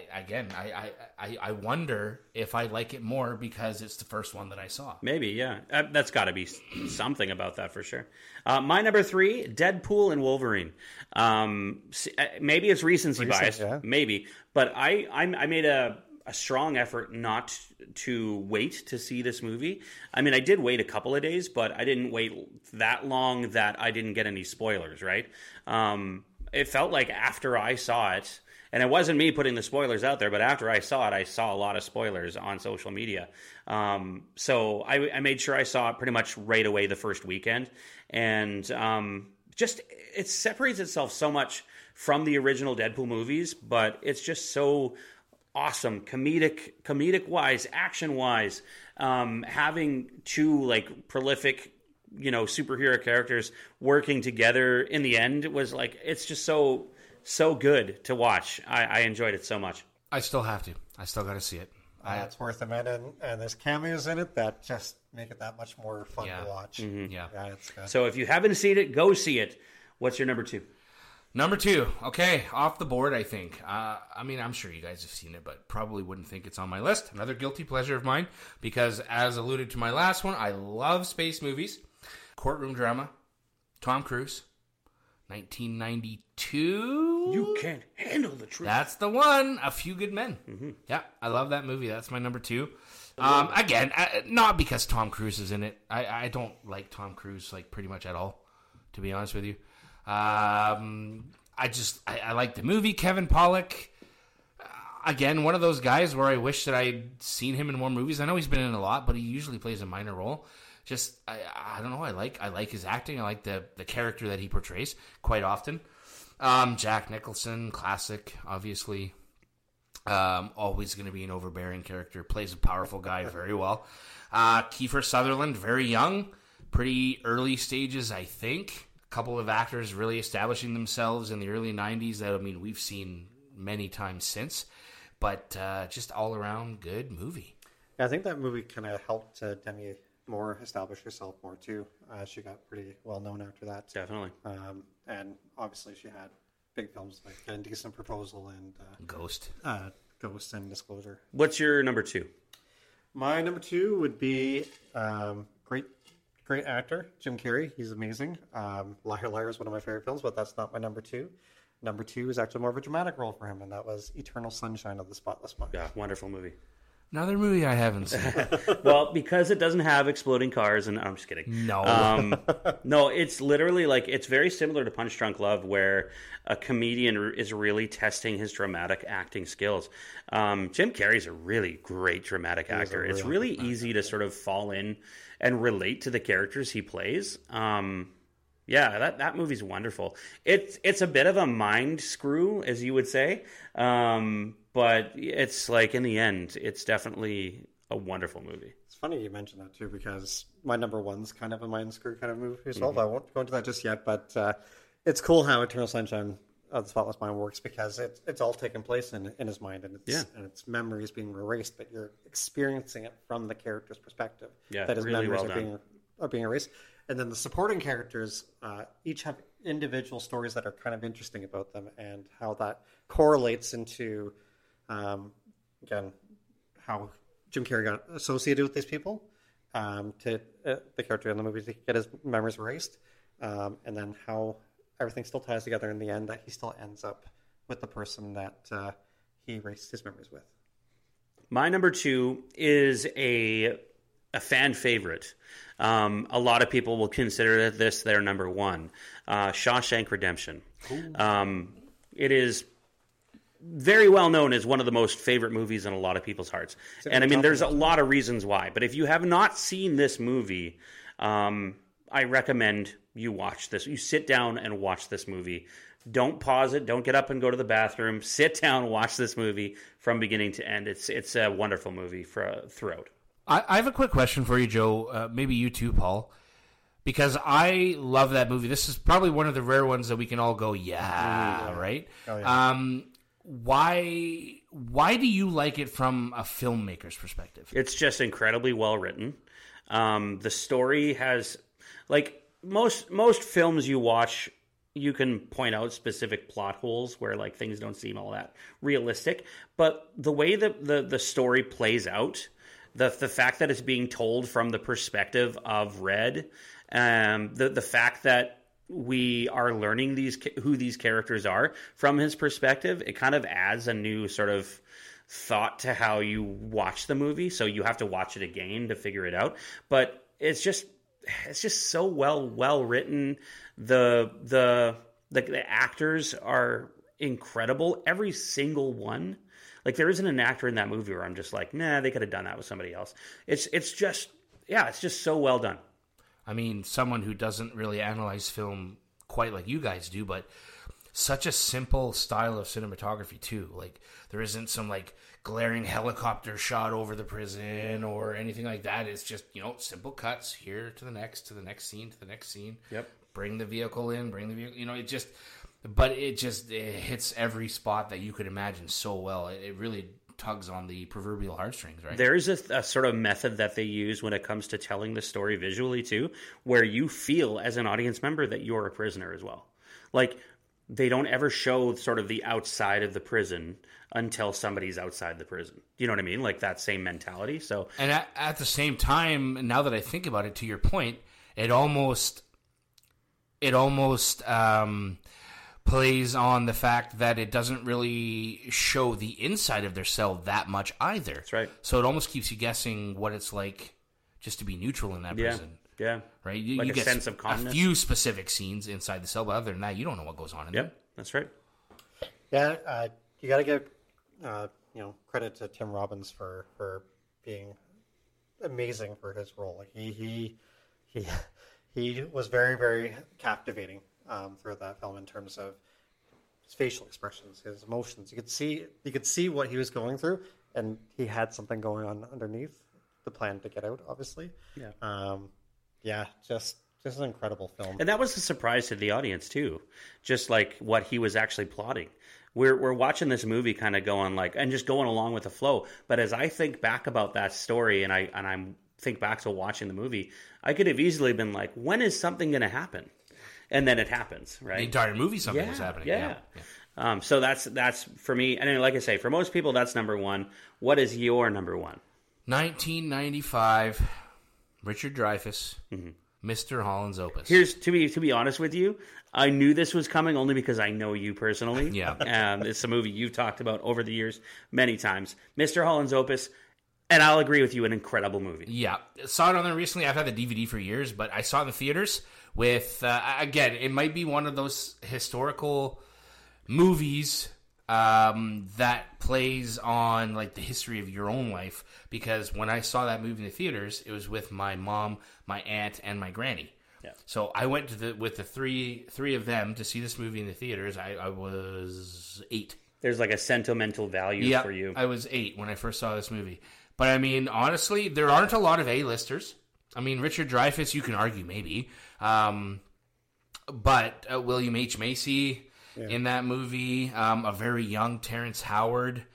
I wonder if I like it more because it's the first one that I saw. Maybe, yeah. That's got to be something about that for sure. My number 3, Deadpool and Wolverine. Maybe it's recency bias, maybe, but I made a strong effort not to wait to see this movie. I mean, I did wait a couple of days, but I didn't wait that long that I didn't get any spoilers, right? It felt like after I saw it, and it wasn't me putting the spoilers out there, but after I saw it, I saw a lot of spoilers on social media. So I made sure I saw it pretty much right away the first weekend. And just it separates itself so much from the original Deadpool movies, but it's just so awesome, comedic wise, action wise, having two like prolific, superhero characters working together in the end was like, it's just so good to watch. I enjoyed it so much. I still have to. I still got to see it. It's worth a minute, and there's cameos in it that just make it that much more fun to watch. Yeah, it's good. So if you haven't seen it, go see it. What's your number 2? Number 2. Okay, off the board, I think. I mean, I'm sure you guys have seen it, but probably wouldn't think it's on my list. Another guilty pleasure of mine, because as alluded to my last one, I love space movies. Courtroom drama. Tom Cruise. 1992. You can't handle the truth. That's the one. A Few Good Men. Mm-hmm. Yeah, I love that movie. That's my number 2. Again, not because Tom Cruise is in it. I don't like Tom Cruise like pretty much at all, to be honest with you. I like the movie. Kevin Pollak, again, one of those guys where I wish that I'd seen him in more movies. I know he's been in a lot, but he usually plays a minor role. Just I don't know. I like his acting. I like the character that he portrays quite often. Jack Nicholson, classic, obviously. Always going to be an overbearing character. Plays a powerful guy very well. Kiefer Sutherland, very young, pretty early stages, I think. A couple of actors really establishing themselves in the early 90s that, I mean, we've seen many times since. But just all around good movie. Yeah, I think that movie kind of helped Demi Moore establish herself more too. She got pretty well known after that. Definitely. And obviously she had big films like Indecent Proposal and Ghost and Disclosure. What's your number 2? My number 2 would be great actor Jim Carrey. He's amazing. Liar Liar is one of my favorite films, but that's not my number 2. Number 2 is actually more of a dramatic role for him, and that was Eternal Sunshine of the Spotless Mind. Yeah, wonderful movie. Another movie I haven't seen. Well, because it doesn't have exploding cars, and I'm just kidding. No. No, it's literally like, it's very similar to Punch Drunk Love, where a comedian is really testing his dramatic acting skills. Jim Carrey's a really great dramatic actor. It's really easy to sort of fall in and relate to the characters he plays. Yeah, that movie's wonderful. It's a bit of a mind screw, as you would say. But it's like, in the end, it's definitely a wonderful movie. It's funny you mentioned that too, because my number 1's kind of a mind screw kind of movie as well. I won't go into that just yet, but it's cool how Eternal Sunshine of the Spotless Mind works, because it's all taking place in his mind, and its memories being erased, but you're experiencing it from the character's perspective. Yeah, that his really memories are being erased. And then the supporting characters each have individual stories that are kind of interesting about them, and how that correlates into, again, how Jim Carrey got associated with these people, to the character in the movie to get his memories erased, and then how everything still ties together in the end, that he still ends up with the person that he erased his memories with. My number 2 is a fan favorite. A lot of people will consider this their number 1. Shawshank Redemption. It is very well known as one of the most favorite movies in a lot of people's hearts. And I mean, there's a lot of reasons why. But if you have not seen this movie, I recommend you watch this. You sit down and watch this movie. Don't pause it. Don't get up and go to the bathroom. Sit down, watch this movie from beginning to end. It's a wonderful movie throughout. I have a quick question for you, Joe. Maybe you too, Paul. Because I love that movie. This is probably one of the rare ones that we can all go, right? Oh, yeah. Why do you like it from a filmmaker's perspective? It's just incredibly well written. The story has, like most films you watch, you can point out specific plot holes where like things don't seem all that realistic. But the way that the story plays out, the fact that it's being told from the perspective of Red, the fact that we are learning who these characters are from his perspective, it kind of adds a new sort of thought to how you watch the movie. So you have to watch it again to figure it out. But it's just so well written. The actors are incredible. Every single one. Like, there isn't an actor in that movie where I'm just like, nah, they could have done that with somebody else. It's just so well done. I mean, someone who doesn't really analyze film quite like you guys do, but such a simple style of cinematography too. Like, there isn't some like glaring helicopter shot over the prison or anything like that. It's just, simple cuts here to the next scene, to the next scene. Yep. Bring the vehicle in, it hits every spot that you could imagine so well. It really tugs on the proverbial heartstrings, right? There's a sort of method that they use when it comes to telling the story visually too, where you feel as an audience member that you're a prisoner as well. Like, they don't ever show sort of the outside of the prison until somebody's outside the prison. You know what I mean? Like that same mentality. So, and at the same time, now that I think about it, to your point, it almost plays on the fact that it doesn't really show the inside of their cell that much either. That's right. So it almost keeps you guessing what it's like just to be neutral in that prison. Yeah. Right? Like you a get sense of a calmness. few specific scenes inside the cell, but other than that, you don't know what goes on in there. Yep, that's right. Yeah, you got to give credit to Tim Robbins for being amazing for his role. Like he was very, very captivating throughout that film in terms of his facial expressions, his emotions. You could see what he was going through, and he had something going on underneath the plan to get out. Obviously, just an incredible film. And that was a surprise to the audience too, just like what he was actually plotting. We're watching this movie kind of going like, and just going along with the flow. But as I think back about that story, and I think back to watching the movie, I could have easily been like, when is something going to happen? And then it happens, right? The entire movie, something was happening. Yeah. So that's for me. And like I say, for most people, that's number one. What is your number one? 1995, Richard Dreyfuss, Mr. Holland's Opus. Here's to be honest with you, I knew this was coming only because I know you personally. Yeah. It's a movie you've talked about over the years many times. Mr. Holland's Opus, and I'll agree with you, an incredible movie. Yeah. Saw it on there recently. I've had the DVD for years, but I saw it in the theaters with, again, it might be one of those historical movies that plays on like the history of your own life, because when I saw that movie in the theaters, it was with my mom, my aunt, and my granny. Yeah. So I went to with the three of them to see this movie in the theaters. I was 8. There's like a sentimental value for you. I was 8 when I first saw this movie. But I mean, honestly, there aren't a lot of A-listers. I mean, Richard Dreyfuss, you can argue maybe, but William H. Macy in that movie, a very young Terrence Howard.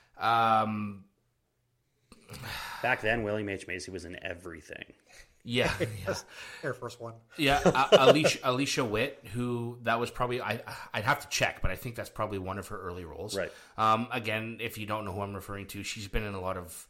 Back then, William H. Macy was in everything. Yeah. Air Force One. Yeah, Alicia Witt, who that was probably, I'd have to check, but I think that's probably one of her early roles. Right. Again, if you don't know who I'm referring to, she's been in a lot of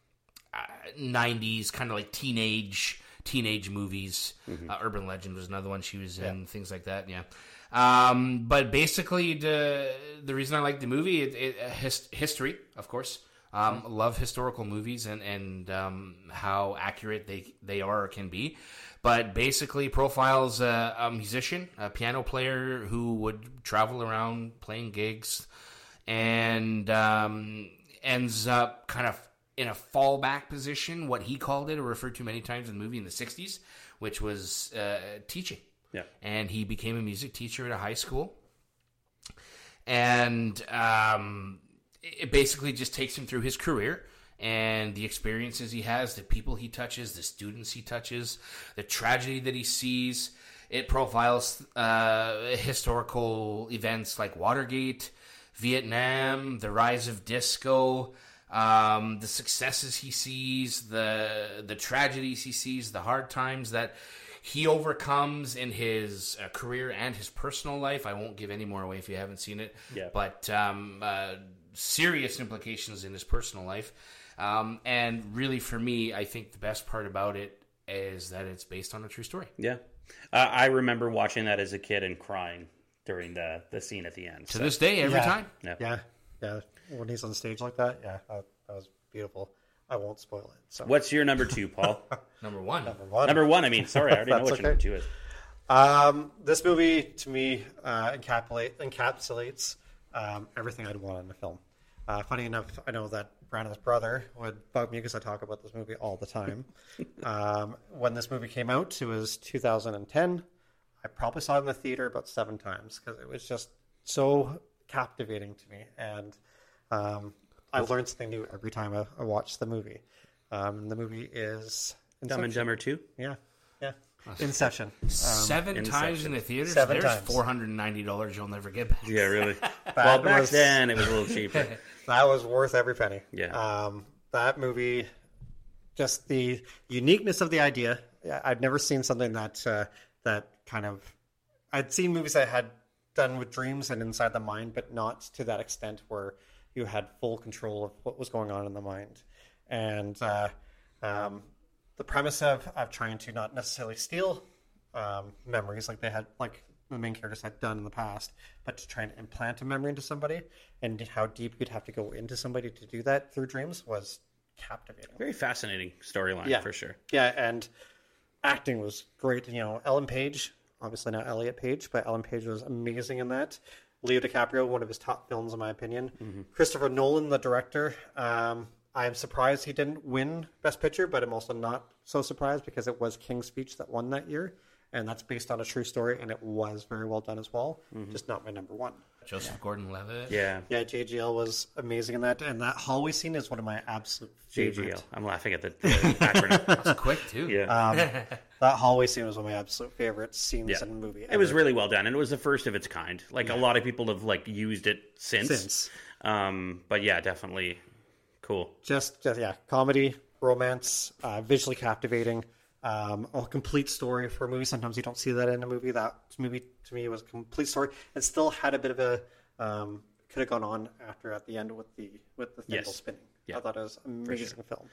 90s kind of like teenage movies. Urban Legend was another one she was in, things like that. Yeah. But basically, the reason I like the movie, history, of course. Love historical movies and how accurate they are or can be. But basically profiles a musician, a piano player who would travel around playing gigs and ends up kind of in a fallback position, what he called it or referred to many times in the movie in the 60s, which was teaching. Yeah. And he became a music teacher at a high school. And it basically just takes him through his career and the experiences he has, the people he touches, the students he touches, the tragedy that he sees. It profiles historical events like Watergate, Vietnam, the rise of disco, the successes he sees, the tragedies he sees, the hard times that he overcomes in his career and his personal life. I won't give any more away if you haven't seen it. Yeah. But serious implications in his personal life. And really, for me, I think the best part about it is that it's based on a true story. Yeah. I remember watching that as a kid and crying during the scene at the end. To this day, every time. Yeah. When he's on stage like that, that was beautiful. I won't spoil it. So. What's your number 2, Paul? Number one. Number one. I mean, sorry, I already know what your number 2 is. This movie, to me, encapsulates everything I'd want in a film. Funny enough, I know that Brandon's brother would bug me because I talk about this movie all the time. When this movie came out, it was 2010. I probably saw it in the theater about 7 times because it was just so captivating to me. And I've learned something new every time I watch the movie. The movie is Inception. Dumb and Dumber 2? Yeah. Inception. 7 times in the theaters? 7 There's times. $490 you'll never get back. Yeah, really. Well, back then it was a little cheaper. That was worth every penny. Yeah. That movie, just the uniqueness of the idea. I'd never seen something that kind of. I'd seen movies that had done with dreams and inside the mind, but not to that extent where you had full control of what was going on in the mind. And the premise of trying to not necessarily steal memories like the main characters had done in the past, but to try and implant a memory into somebody, and how deep you'd have to go into somebody to do that through dreams was captivating. Very fascinating storyline, for sure. Yeah, and acting was great. Ellen Page, obviously not Elliot Page, but Ellen Page was amazing in that. Leo DiCaprio, one of his top films in my opinion. Christopher Nolan, the director. I am surprised he didn't win Best Picture, but I'm also not so surprised because it was King's Speech that won that year, and that's based on a true story, and it was very well done as well. Just not my number one. Joseph Gordon-Levitt. Yeah, JGL was amazing in that, and that hallway scene is one of my absolute favorite. JGL. I'm laughing at the acronym. That's quick too. Yeah. That hallway scene was one of my absolute favorite scenes in the movie. It was really well done, and it was the first of its kind. Like a lot of people have used it since. But yeah, definitely cool. Just comedy, romance, visually captivating, a complete story for a movie. Sometimes you don't see that in a movie. That movie to me was a complete story, and still had a bit of a could have gone on after at the end with the thimble spinning. I thought it was an amazing film.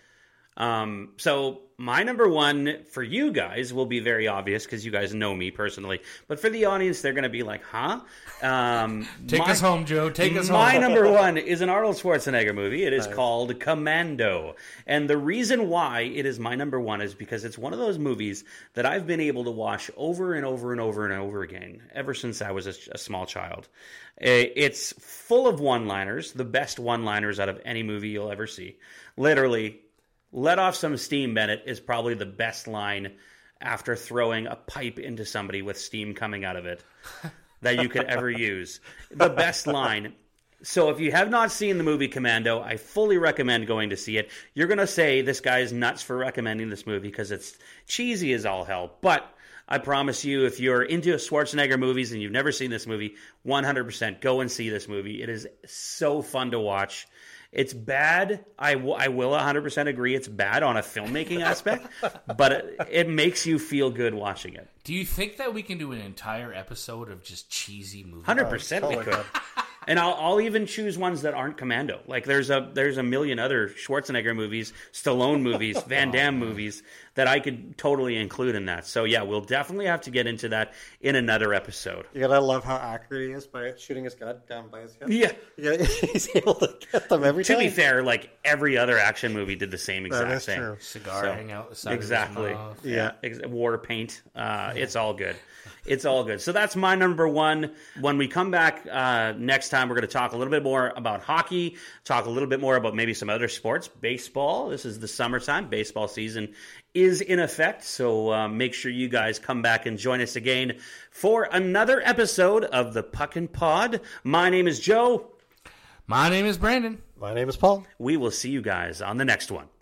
So my number one for you guys will be very obvious because you guys know me personally, but for the audience, they're going to be like, huh? Take us home, Joe. Take us home. My number one is an Arnold Schwarzenegger movie. It is called Commando. And the reason why it is my number one is because it's one of those movies that I've been able to watch over and over and over and over again ever since I was a small child. It's full of one-liners, the best one-liners out of any movie you'll ever see. Literally, "Let off some steam, Bennett," is probably the best line after throwing a pipe into somebody with steam coming out of it that you could ever use. The best line. So if you have not seen the movie Commando, I fully recommend going to see it. You're going to say this guy is nuts for recommending this movie because it's cheesy as all hell. But I promise you, if you're into Schwarzenegger movies and you've never seen this movie, 100% go and see this movie. It is so fun to watch. It's bad. I will 100% agree it's bad on a filmmaking aspect, but it makes you feel good watching it. Do you think that we can do an entire episode of just cheesy movies? 100% we could. And I'll even choose ones that aren't Commando. Like there's a million other Schwarzenegger movies, Stallone movies, Van Damme movies that I could totally include in that. So yeah, we'll definitely have to get into that in another episode. You gotta love how accurate he is by shooting his gun down by his head. Yeah, he's able to get them every time. To be fair, like every other action movie did the same exact thing. True. Cigar hang out the side exactly. of his mouth. War paint. It's all good. It's all good. So that's my number one. When we come back next time, we're going to talk a little bit more about hockey, talk a little bit more about maybe some other sports. Baseball. This is the summertime. Baseball season is in effect. So make sure you guys come back and join us again for another episode of the Puckin' Pod. My name is Joe. My name is Brandon. My name is Paul. We will see you guys on the next one.